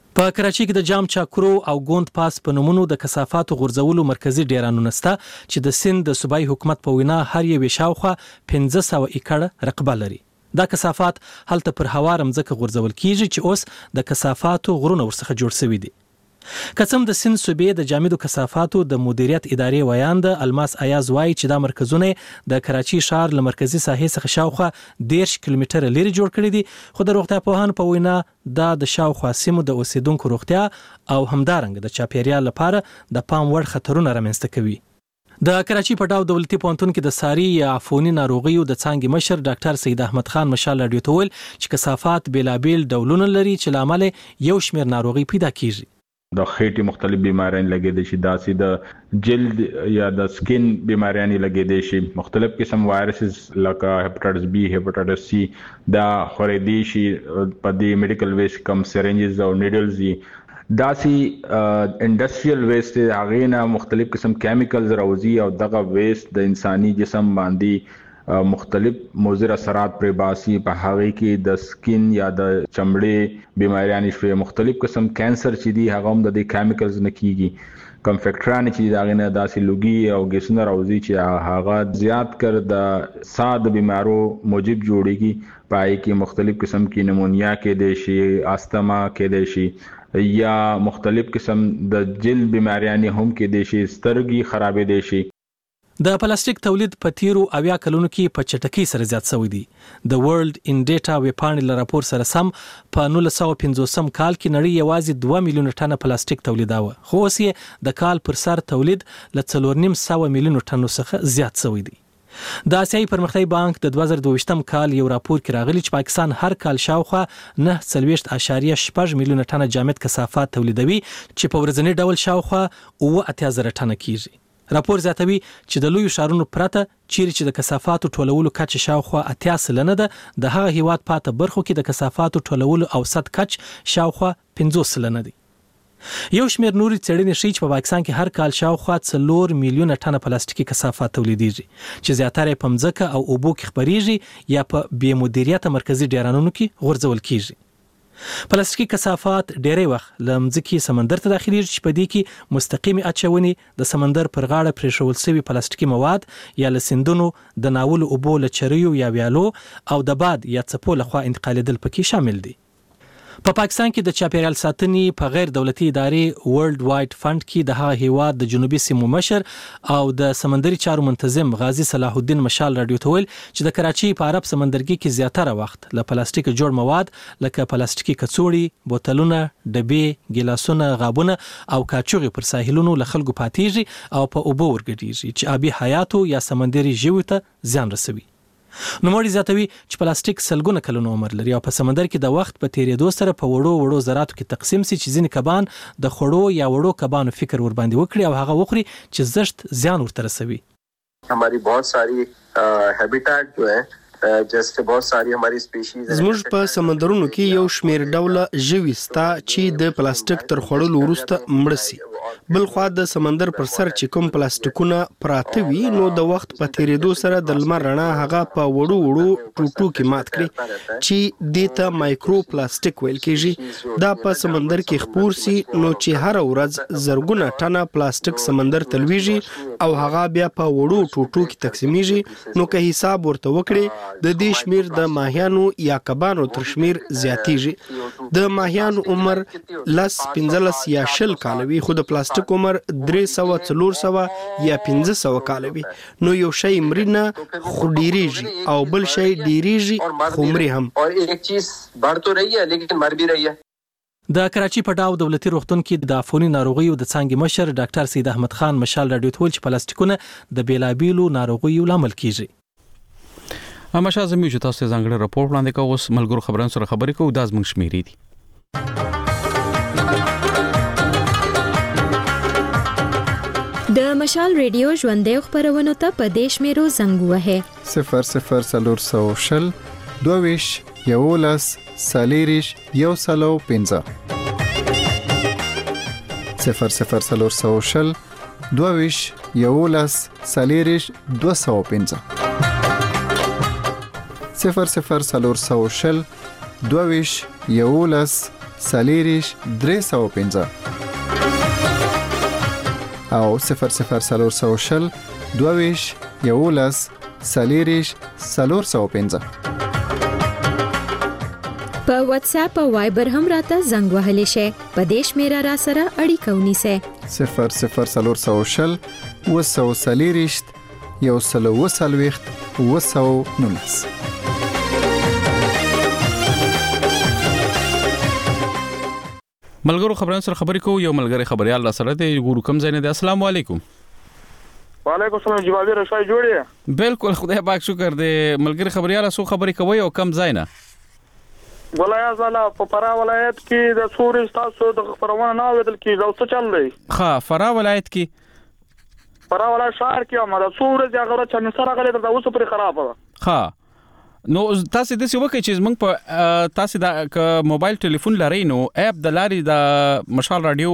په کراچۍ کې د جام چاکرو او ګوند پاس په نومونو د کثافاتو غورځولو مرکزی ډیرانونه شته چې د سند د صوبایي حکومت په وینا هر یو شاوخوا 1500 ایکړه رقبه لري. دا کثافات هلته پر هوار مځکه غورځول کیږي چې اوس د کثافاتو غرونه ورڅخه جوړ شوي دي. قسم د سند صوبې د جامدو کثافاتو د مدیریت ادارې ویاند الماس ایاز وایي چې دا مرکزونه د کراچۍ ښار له مرکزی ساحې څخه شاوخوا 10 کیلومتره لري جوړ کړي دي، خو د روغتیا پوهانو په وینا دا د شاوخوا سیمو د اوسیدونکو روغتیا او همدارنګ د چاپیریال لپاره د پام وړ خطرونه رامنځته کوي. د کراچۍ په ډاو دولتي پوهنتون کې د ساري یا عفوني ناروغیو د څانګې مشر ډاکټر سید احمد خان مشال راډیو ته ویل چې کثافات بیلابیل ډولونه لري چې لامل یو شمېر ناروغي پیدا کیږي. د خېټې مختلف بیماریان لګیدي شي، داسې د جلد یا د سکین بیماریان لګیدي شي، مختلف قسم وایرسز لکه هپاتایټس بی، هپاتایټس سی دا خورېدي شي په دې میډیکل ویسټ کم سرنجز او نیډلز داسې انډستریال ویسټ هغه نه مختلف قسم کیمیکلز راوځي او دغه ویسټ د انساني جسم باندې مختلف مضر اثرات پر باسي، په هغه کې د سکین یا د چمړې بیماریان شوي، مختلف قسم کینسر چې دي هغه هم د دې کیمیکلز نه کیږي، کم فیکټران چې داغه نه داسې لوګي او ګیسونه راوځي چې هغه زیات کر د ساه د بیمارو موجب جوړيږي، پای کې مختلف قسم کې نمونیا کې د شي، استما کې د شي یا مختلف قسم د جلد بیماریان هم کې د شي، سترګې خرابې د شي. د پلاستیک تولید په تیرو 80 کلونو کې په چټکۍ سره زیات شوی دی. د ورلد ان ډیټا ویبپاڼې له راپور سره سم په 1950 کال کې نړۍ یوازې 2 میلیون ټنه پلاستیک تولیداوه، خو اوس یې د کال پر سر تولید له 4.5 میلیون ټنو څخه زیات شوی دی. د آسیایي پرمختیایي بانک د 2022 کال یو راپور کې راغلی چې پاکستان هر کال شاوخوا 9.8 میلیون ټنه جامد کثافات تولیدوي چې په ورځنی ډول شاوخوا 8,000 ټنه کیږي. راپور زیاتوي چې د لوی ښارونو پرته چیرې چې د کثافاتو ټولولو کچه شاوخوا 80 سلنه ده، د هغه هیواد پاته برخو کې د کثافاتو ټولولو اوسط کچ شاوخوا 50 سلنه دی. یو شمېر نوري څېړنې ښیي چې په پاکستان کې هر کال شاوخوا 4 میلیونه ټنه پلاستیکي کثافات تولیدېږي چې زیاتره په مځکه او اوبو کې خپرېږي یا په بې مدیریته مرکزي ډیرانونو کې غورځول کیږي. پلاستیکي کثافات ډېری وخت له مځکې سمندر ته داخليږي چې په دې کې مستقیمي اچونې د سمندر پر غاړه پرېښول شوي پلاستیکي مواد یا له سیندونو د ناولو اوبو له چریو یا ویالو او د باد یا څپو لخوا انتقالېدل پکې شامل دي. په پاکستان کې د چاپیریال ساتنې په غیر دولتي ادارې ورلد وایډ فند کې د هغه هیواد د جنوبي سیمو مشر او د سمندري چارو منتظم غازی صلاح الدین مشال راډیو ته ویل چې د کراچۍ په عرب سمندرګي کې زیاتره وخت له پلاستیک جوړ مواد لکه پلاستیکي کڅوړې، بوتلونه، ډبې، ګیلاسونه، غابونه او کاچوغې پر ساحلونو له خلکو پاتېږي او په اوبو ورګډېږي چې آبي حیاتو یا سمندري ژویو ته زیان رسوي. نوموړي زیاتوي چې پلاستیک سلګونه کلونه عمر لري او په سمندر کې د وخت په تیریدو سره په وړو ذراتو کې تقسیم شي چې ځینې کبان د خړو یا وړو کبانو فکر ور باندې وکړي او هغه وخوري چې زشت زیان ورته رسوي. हमारी बहुत सारी हैबिटेट जो है जैसे बहुत सारी हमारी स्पीशीज زموږ په سمندرونو کې یو شمېر ډوله ژوي ستا چې د پلاستیک تر خوړلو وروسته مړه شي. بل خو د سمندر پر سر چې کوم پلاستیکونه پراته وي نو د وخت په تیریدو سره د لمر رڼا هغه په وړو ټوټو کې مات کړي چې دیتا مایکرو پلاستیک ویل کېږي. دا په سمندر کې خپور سي نو چې هر ورځ زرګونه ټنه پلاستیک سمندر تلويږي او هغه بیا په وړو ټوټو کې تقسیمیږي. نو که حساب ورته وکړي د دې شمیر د ماهیانو یا کبانو تر شمیر زیاتیږي. د ماهیانو عمر 15 یا 20 کال وي خو د پلاستیک عمر 300 400 یا 500 کال وي. نو یو شی مرینه خو ډیریږي او بل شی ډیریږي خو مري هم. اور ایک چیز بڑھ تو رہی ہے لیکن مر بھی رہی ہے. د کراچۍ په ډاو دولتي روغتون کې د عفوني ناروغیو د څانګې مشر ډاکټر سید احمد خان مشال راډیو ته ویل چې پلاستیکونه د بیلابیلو ناروغیو لامل کیږي. هماشه زموږ چې تاسو ته ځانګړی راپور وړاندې کوو. اوس ملګرو خبرانو سره خبرې کوو. دا زموږ شمیرې دي. د مشال ریډیو ژوندۍ خبرونه ته په دیش میرو زنګ وهه 00 22 یولس سالیریش یو سلو 15 00 22 یولس سالیریش 215 00 22 یولس سلیریش 315 او 00400 22 11 سلیریش 415 په واتس اپ او وایبر هم راته زنګ وهلی شئ. په دې شمیره را سره اړیکه ونیسئ. 00400 وسو سلیریش 120 219. ملګرو خبرونه سره خبرې کوو. یو ملګری خبريال را سره دی ګورو کم زینه دی. السلام علیکم. وعلیکم السلام جوابي رشای جوړی. بالکل خدای پاک شکر دی. ملګری خبريال سو خبرې کوي او کم زینه ولایت والا په فرا ولایت کې د سوري تاسو د خبرونه نه ودل کې دا څه چل دی. ها فرا ولایت کې فرا ولایت شهر کې ما د سوري ځای غره چې سره غلې د اوس پر خراب ده. ها نو تاسو د څه وکړئ چې موږ په تاسو د موبایل ټلیفون لرئ نو اپ د لاري د مشال رادیو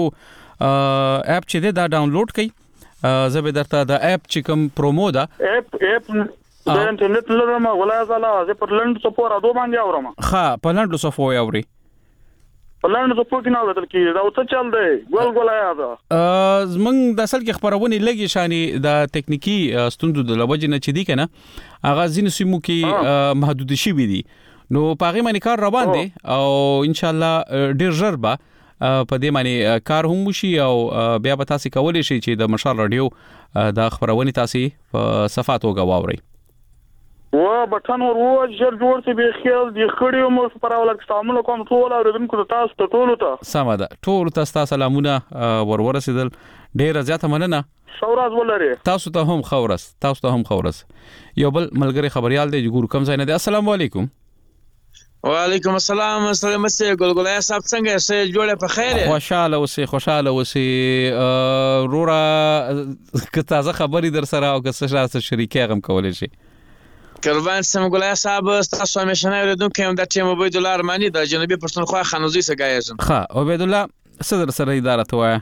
اپ چې دا ډاونلوډ کړئ. زه به درته د اپ چې کوم پرومو ده اپ د انټرنیټ لرم ولایت والا زه پر لند سپور ادو باندې اورم. ها په لند سپور اوري. په لند سپور کې نه ودل کې دا څه چل دی ګول ګولای ده. زمنګ د اصل کې خبرونه لګي شاني د ټکنیکی ستوندو د لوجې نه چدي کنه اغه زین سیمو کې محدود شي وي دي. نو پاغي باندې کار روان دي او ان شاء الله ډیر ژر به په دې باندې کار هم وشي او بیا به تاسو کولای شئ چې د مشال رادیو د خبرونه تاسو په صفات وګواوري. و بټن ورو جر جوړ ته به خیال دی خړیو مو پر اولک استعمال کوم ټول اوریدونکو تاسو ته ټول ته سم ده ټول تاسو سلامونه ورسېدل. ډیر زیاته مننه. شوراز ولري تاسو ته هم خورس. تاسو ته هم خورس. یو بل ملګری خبريال دی ګور کم ځای نه دی. السلام علیکم. وعلیکم السلام. سلام سي ګلګلای صاحب څنګه سه جوړه په خیر. خوشاله اوسې رورا که تازه خبري در سره او که څه شریکه غم کولای شي. قربان سم ګلای صاحب تاسو همیشه اوریدونکو هم د ټیم عبید الله ارمانی د جنوبي پښتونخوا خانوزي سګایژن. ها عبید الله صدر سره اداره توه.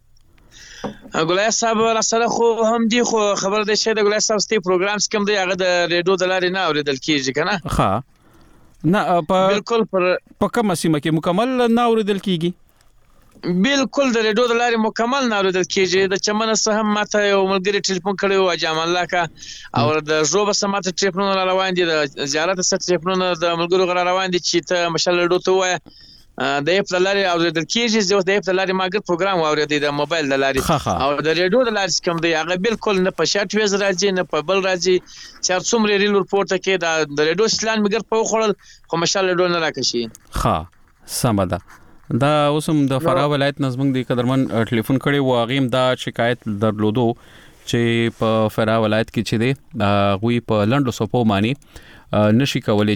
ګلای صاحب را سره خو هم دی خو خبر ده شه د ګلای صاحب ستې پروګرامز کوم دی هغه د ریډیو د لارې نه اوریدل کیږي کنه. ها نه بالکل په کومه سیمه کې مکمل نه اوریدل کیږي. بالکل د ریډیو د لارې مکمل نه اوریدل کیږي. د چمن سره هم ماته یو ملګری ټلیفون کړی او جام الله کا او د ژوب سره ماته ټلیفون روان دي د زیارت سره ټلیفون د ملګرو غره روان دي چې ته مشال ریډیو ته وای د اپ د لارې اوریدل کیږي. زه د اپ د لارې ماګر پروګرام اوریدل د موبایل د لارې او د ریډیو د لارې کوم دی هغه بالکل نه په شارټ ویز راځي نه په بل راځي. چې څومره ریل ورپورټ کې د ریډیو سلان مګر په خړل خو مشال ریډیو نه راکشي. ها سم ده. دا اوسم د فرا ولایت نظمنګ دی قدرمن ټلیفون کړي و غیم دا شکایت درلودو چې په فرا ولایت کې چې دی غوي په لندو سپو مانی نشي کولای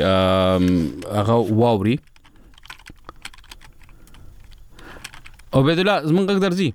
چې هغه واوري. عبید الله زمونږ درځي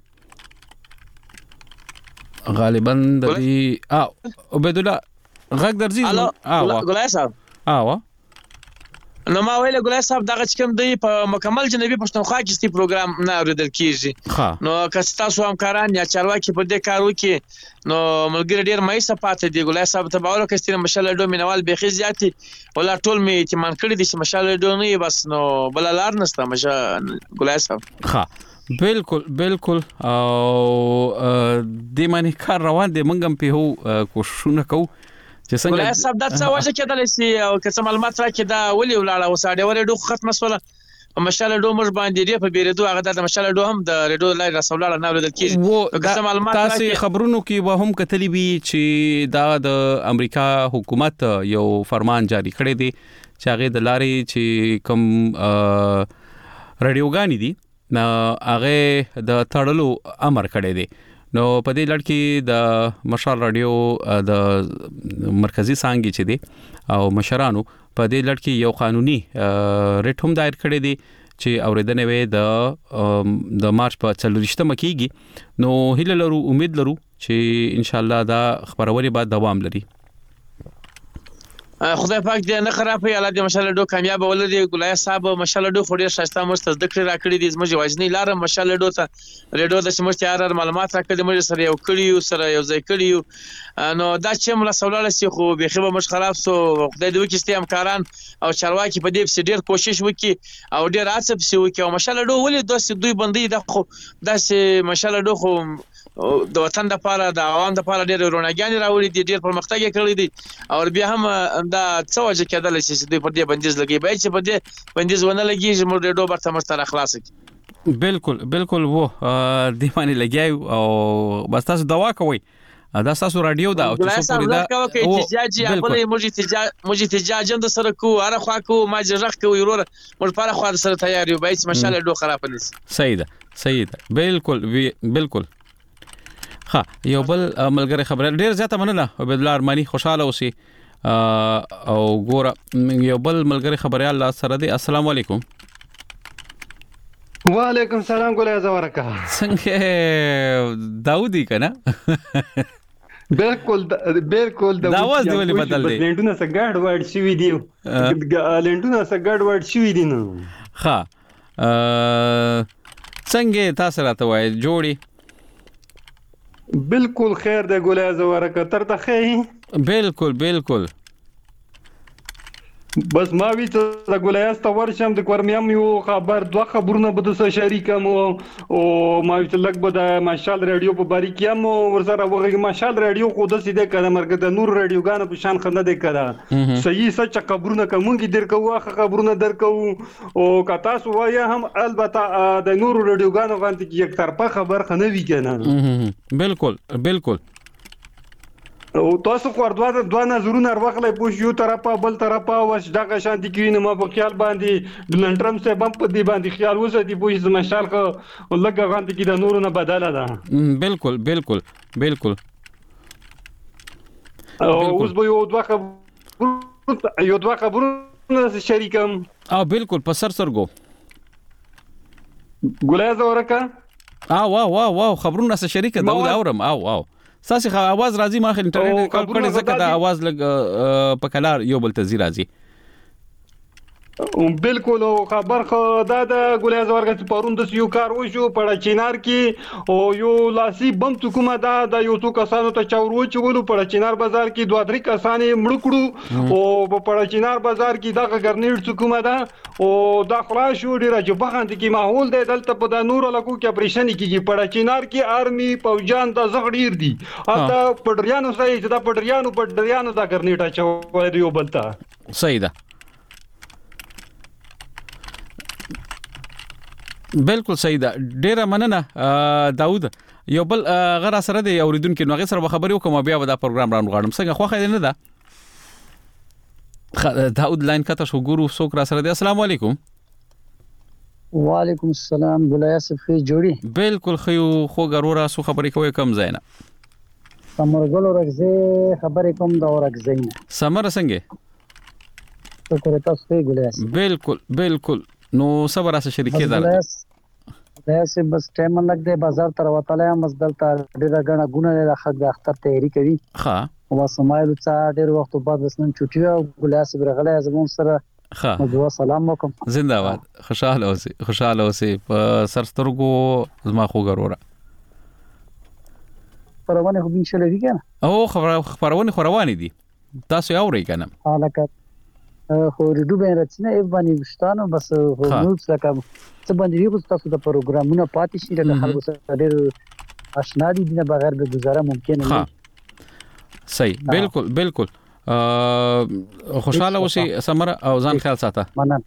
غالبا د دې عبید الله غږ درځي. ګلای صاحب نو ما ویل ګلای صاحب دغه کوم دی په مکمل جنوبي پښتونخوا کې ستې پروګرام نه اوریدل کیږي. نو که تاسو همکاران یا چارواکي په دې کار وکړي نو ملګری ډیر مې صفات دي. ګلای صاحب ته باور وکړئ مشال ډو مینوال بخي زیاتی ولا ټول می اعتماد کړی دي چې مشال ډو نه بس نو بل لار نشته مشه ګلای صاحب. ها بالکل او د معنی کار روان دي منګم په هو کوششونه کوو چې څنګه ګلای صاحب دا څه وجه کېدل شي او که څه معلومات راکې دا ولي ولاړه وساډه ولې ډو ختم شوله مشال ډو مش باندې دی په بیرېدو هغه د مشال ډو هم د ریډیو لای رسولاله نه ولدل کیږي. که څه معلومات تاسو خبرونو کې به هم کتلی وی چې دا د امریکا حکومت یو فرمان جاری کړی دی چې هغه د لارې چې کوم رادیوګانی دي نه هغه د تړلو امر کړی دی. نو په دې لړ کې د مشال رادیو د مرکزی څنګه چې دی او مشرانو په دې لړ کې یو قانوني ریټ هم دایر کړی دی چې اوریدنه وي د مارچ په 24مه کېږي. نو هیله لرو امید لرو چې ان شاء الله دا خبرونه به دوام لري. خدای پاک دې نه خرابوي، الله دې ماشاءالله ډو کامیاب ولري. ګلای صاحب ماشاءالله ډو خوري شایسته مست ذکر را کړی دي زموږ واجنی لار ماشاءالله ډو ته ریډیو د سمست یار معلومات را کړی موږ سره یو کړیو سره یو ځای کړیو. نو دا چې موږ سولاله سي خو به خبره مش خراب سو خدای دې وکړي همکاران او چارواکي په دې ډیر کوشش وکړي او ډیر هڅه وکړي او ماشاءالله ډو ولې دوی بندي د خو داسې ماشاءالله ډو خو د وطن د لپاره د عوام د لپاره ډېر رونګانې راوړي دي، ډېر پرمختګ یې کړی دي او بیا هم دا څه وجه کېدلی شي چې دوی پر دې بندیز لګي، باید چې پر دې بندیز ونه لګي زموږ ډېر برته موږ ته راخلاص کړي. بالکل وو دې باندې لګیاو او بس تاسو دوا کوئ دا تاسو رادیو دا او چې څو پوری دا او احتجاج خپل موږ احتجاج هم سره کو اره خوا کو ما جرخ کو ورور موږ پر خوا سره تیار یو باید ماشاءالله ډو خراب نه سي. سید بالکل ها یو بل ملګری خبره ډیر زیاته مننه عبد الله ارمانی خوشاله اوسئ او ګوره یو بل ملګری خبره الله سره دی. السلام علیکم. وعلیکم السلام ګولای زورکا څنګه داودی کنه بالکل دا आवाज دی ولې بدل دی لینډونه سګړ ورډ شوی دی لینډونه سګړ ورډ شوی دی نو ها څنګه تاسو راته وای جوړی بالکل خیر دی ګولای زورکا تر ته خې بالکل بس ما وی ته د ګولایست ورشم د کورمیم یو خبر دوه خبرونه به د شریکم او ما وی ته لګ به د ماشال رادیو په باریکیم ورسره وغه ماشال رادیو خو د سیده کړه مرګ د نور رادیوګانو په شان خنده ده کړه صحیح سچ خبرونه کومږي درکو خبرونه درکو او کتا سو وای هم البته د نور رادیوګانو غانتی کې یک طرفه خبر خنه وی کنه بالکل او تاسو خو دوه نظرونه ورغلې پوښ یو طرفه بل طرفه وش دغه شانتي کې نه ما په خیال باندې ډونالد ټرمپ سه بم په دی باندې خیال وساتي پوښ زمشال خو لګه غانتي کې د نورو نه بدله ده. بالکل اوس به یو دوه خبرونه شریکم او بالکل په سرګو ګولای زورکا واو خبرونه سره شریک دا اورم او ساسي आवाज راځي ما خل انټرنیټ کال کړي زکه دا आवाज لګ په کلار یو بل تزي راځي بالکل خبر خو دا د ګولای زورګ پرون د یو کار وشو په چینار کې او یو لاسي بم حکومت دا یو څو کسانو ته چاورو چولو په چینار بازار کې دوه درې کسانې مړ کړو او په چینار بازار کې دا ګرنیډ حکومت او دا خلاص شو ډیر جبخند کې ماحول دی دلته په د نور لکو کې اپریشن کېږي په چینار کې آرمي فوجان د زغړیر دي اته پډریانو سره چې دا پډریانو دا ګرنیډ چوي یو بلتا صحیح ده بالکل صحیح ده ډیره مننه داود یو بل غیر سره دی اوریدونکو نو غیر سره خبرې وکم بیا دا پروګرام ران غواړم څنګه خوخه دی نه ده داود لاین کته شو ګورو څوک را سره دی. السلام علیکم. وعلیکم السلام ګولای صفی جوړی بالکل خو غرورا سو خبرې کوي کم زینا سمرګلو رغزه خبرې کوم دا ورغزه سمر څنګه شکر تاسو ګولای بالکل نو صبر اسه شریکې ده دا سه بس ټایم لګ دی بازار تر وتاله مزدل ته ډیره غنا ګونه له حق د اختر تیاری کوي ها او سمایل څا ډیر وخت بعد وسنن چټي او ګلاس برغله زمون سره ها مجوا سلام وکم زنده‌باد خوشاله اوسئ په سرسترګو زما خو غرورا پرونه خو بنشل دي کنه او خبرونه خو روانې دي تاسو یې اورئ کنه حالکه خو ریډو باندې رچنه ای باندې وشتانو بس نو څه څه باندې یو تاسو د پروګرامونو پاتې شي د خلکو سره ډېر آشنا دي نه بغیر د گزاره ممکن نه صحیح بالکل خوشاله اوسئ سمره او ځان خیال ساته مننه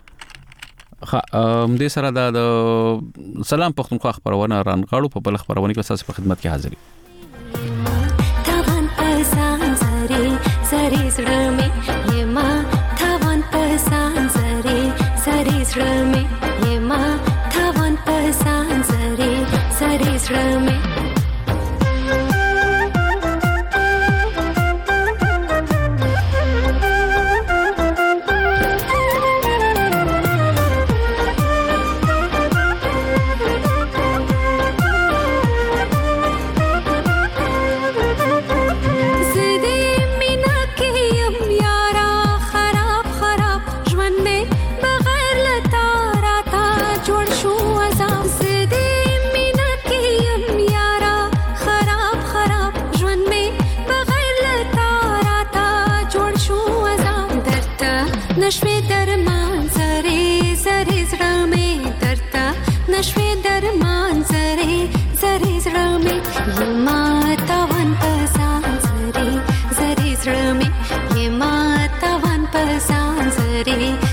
دې سره د سلام پښتونخوا خبرونه ران غاړو په بل خبرونه کې تاسو په خدمت کې حاضرې मीना के यम यारा نشوي درمان زری زری زړه مې درته نشوي درمان زری زری زړه مې یما تاوان پسان زری زری زړه مې یما تاوان پسان زری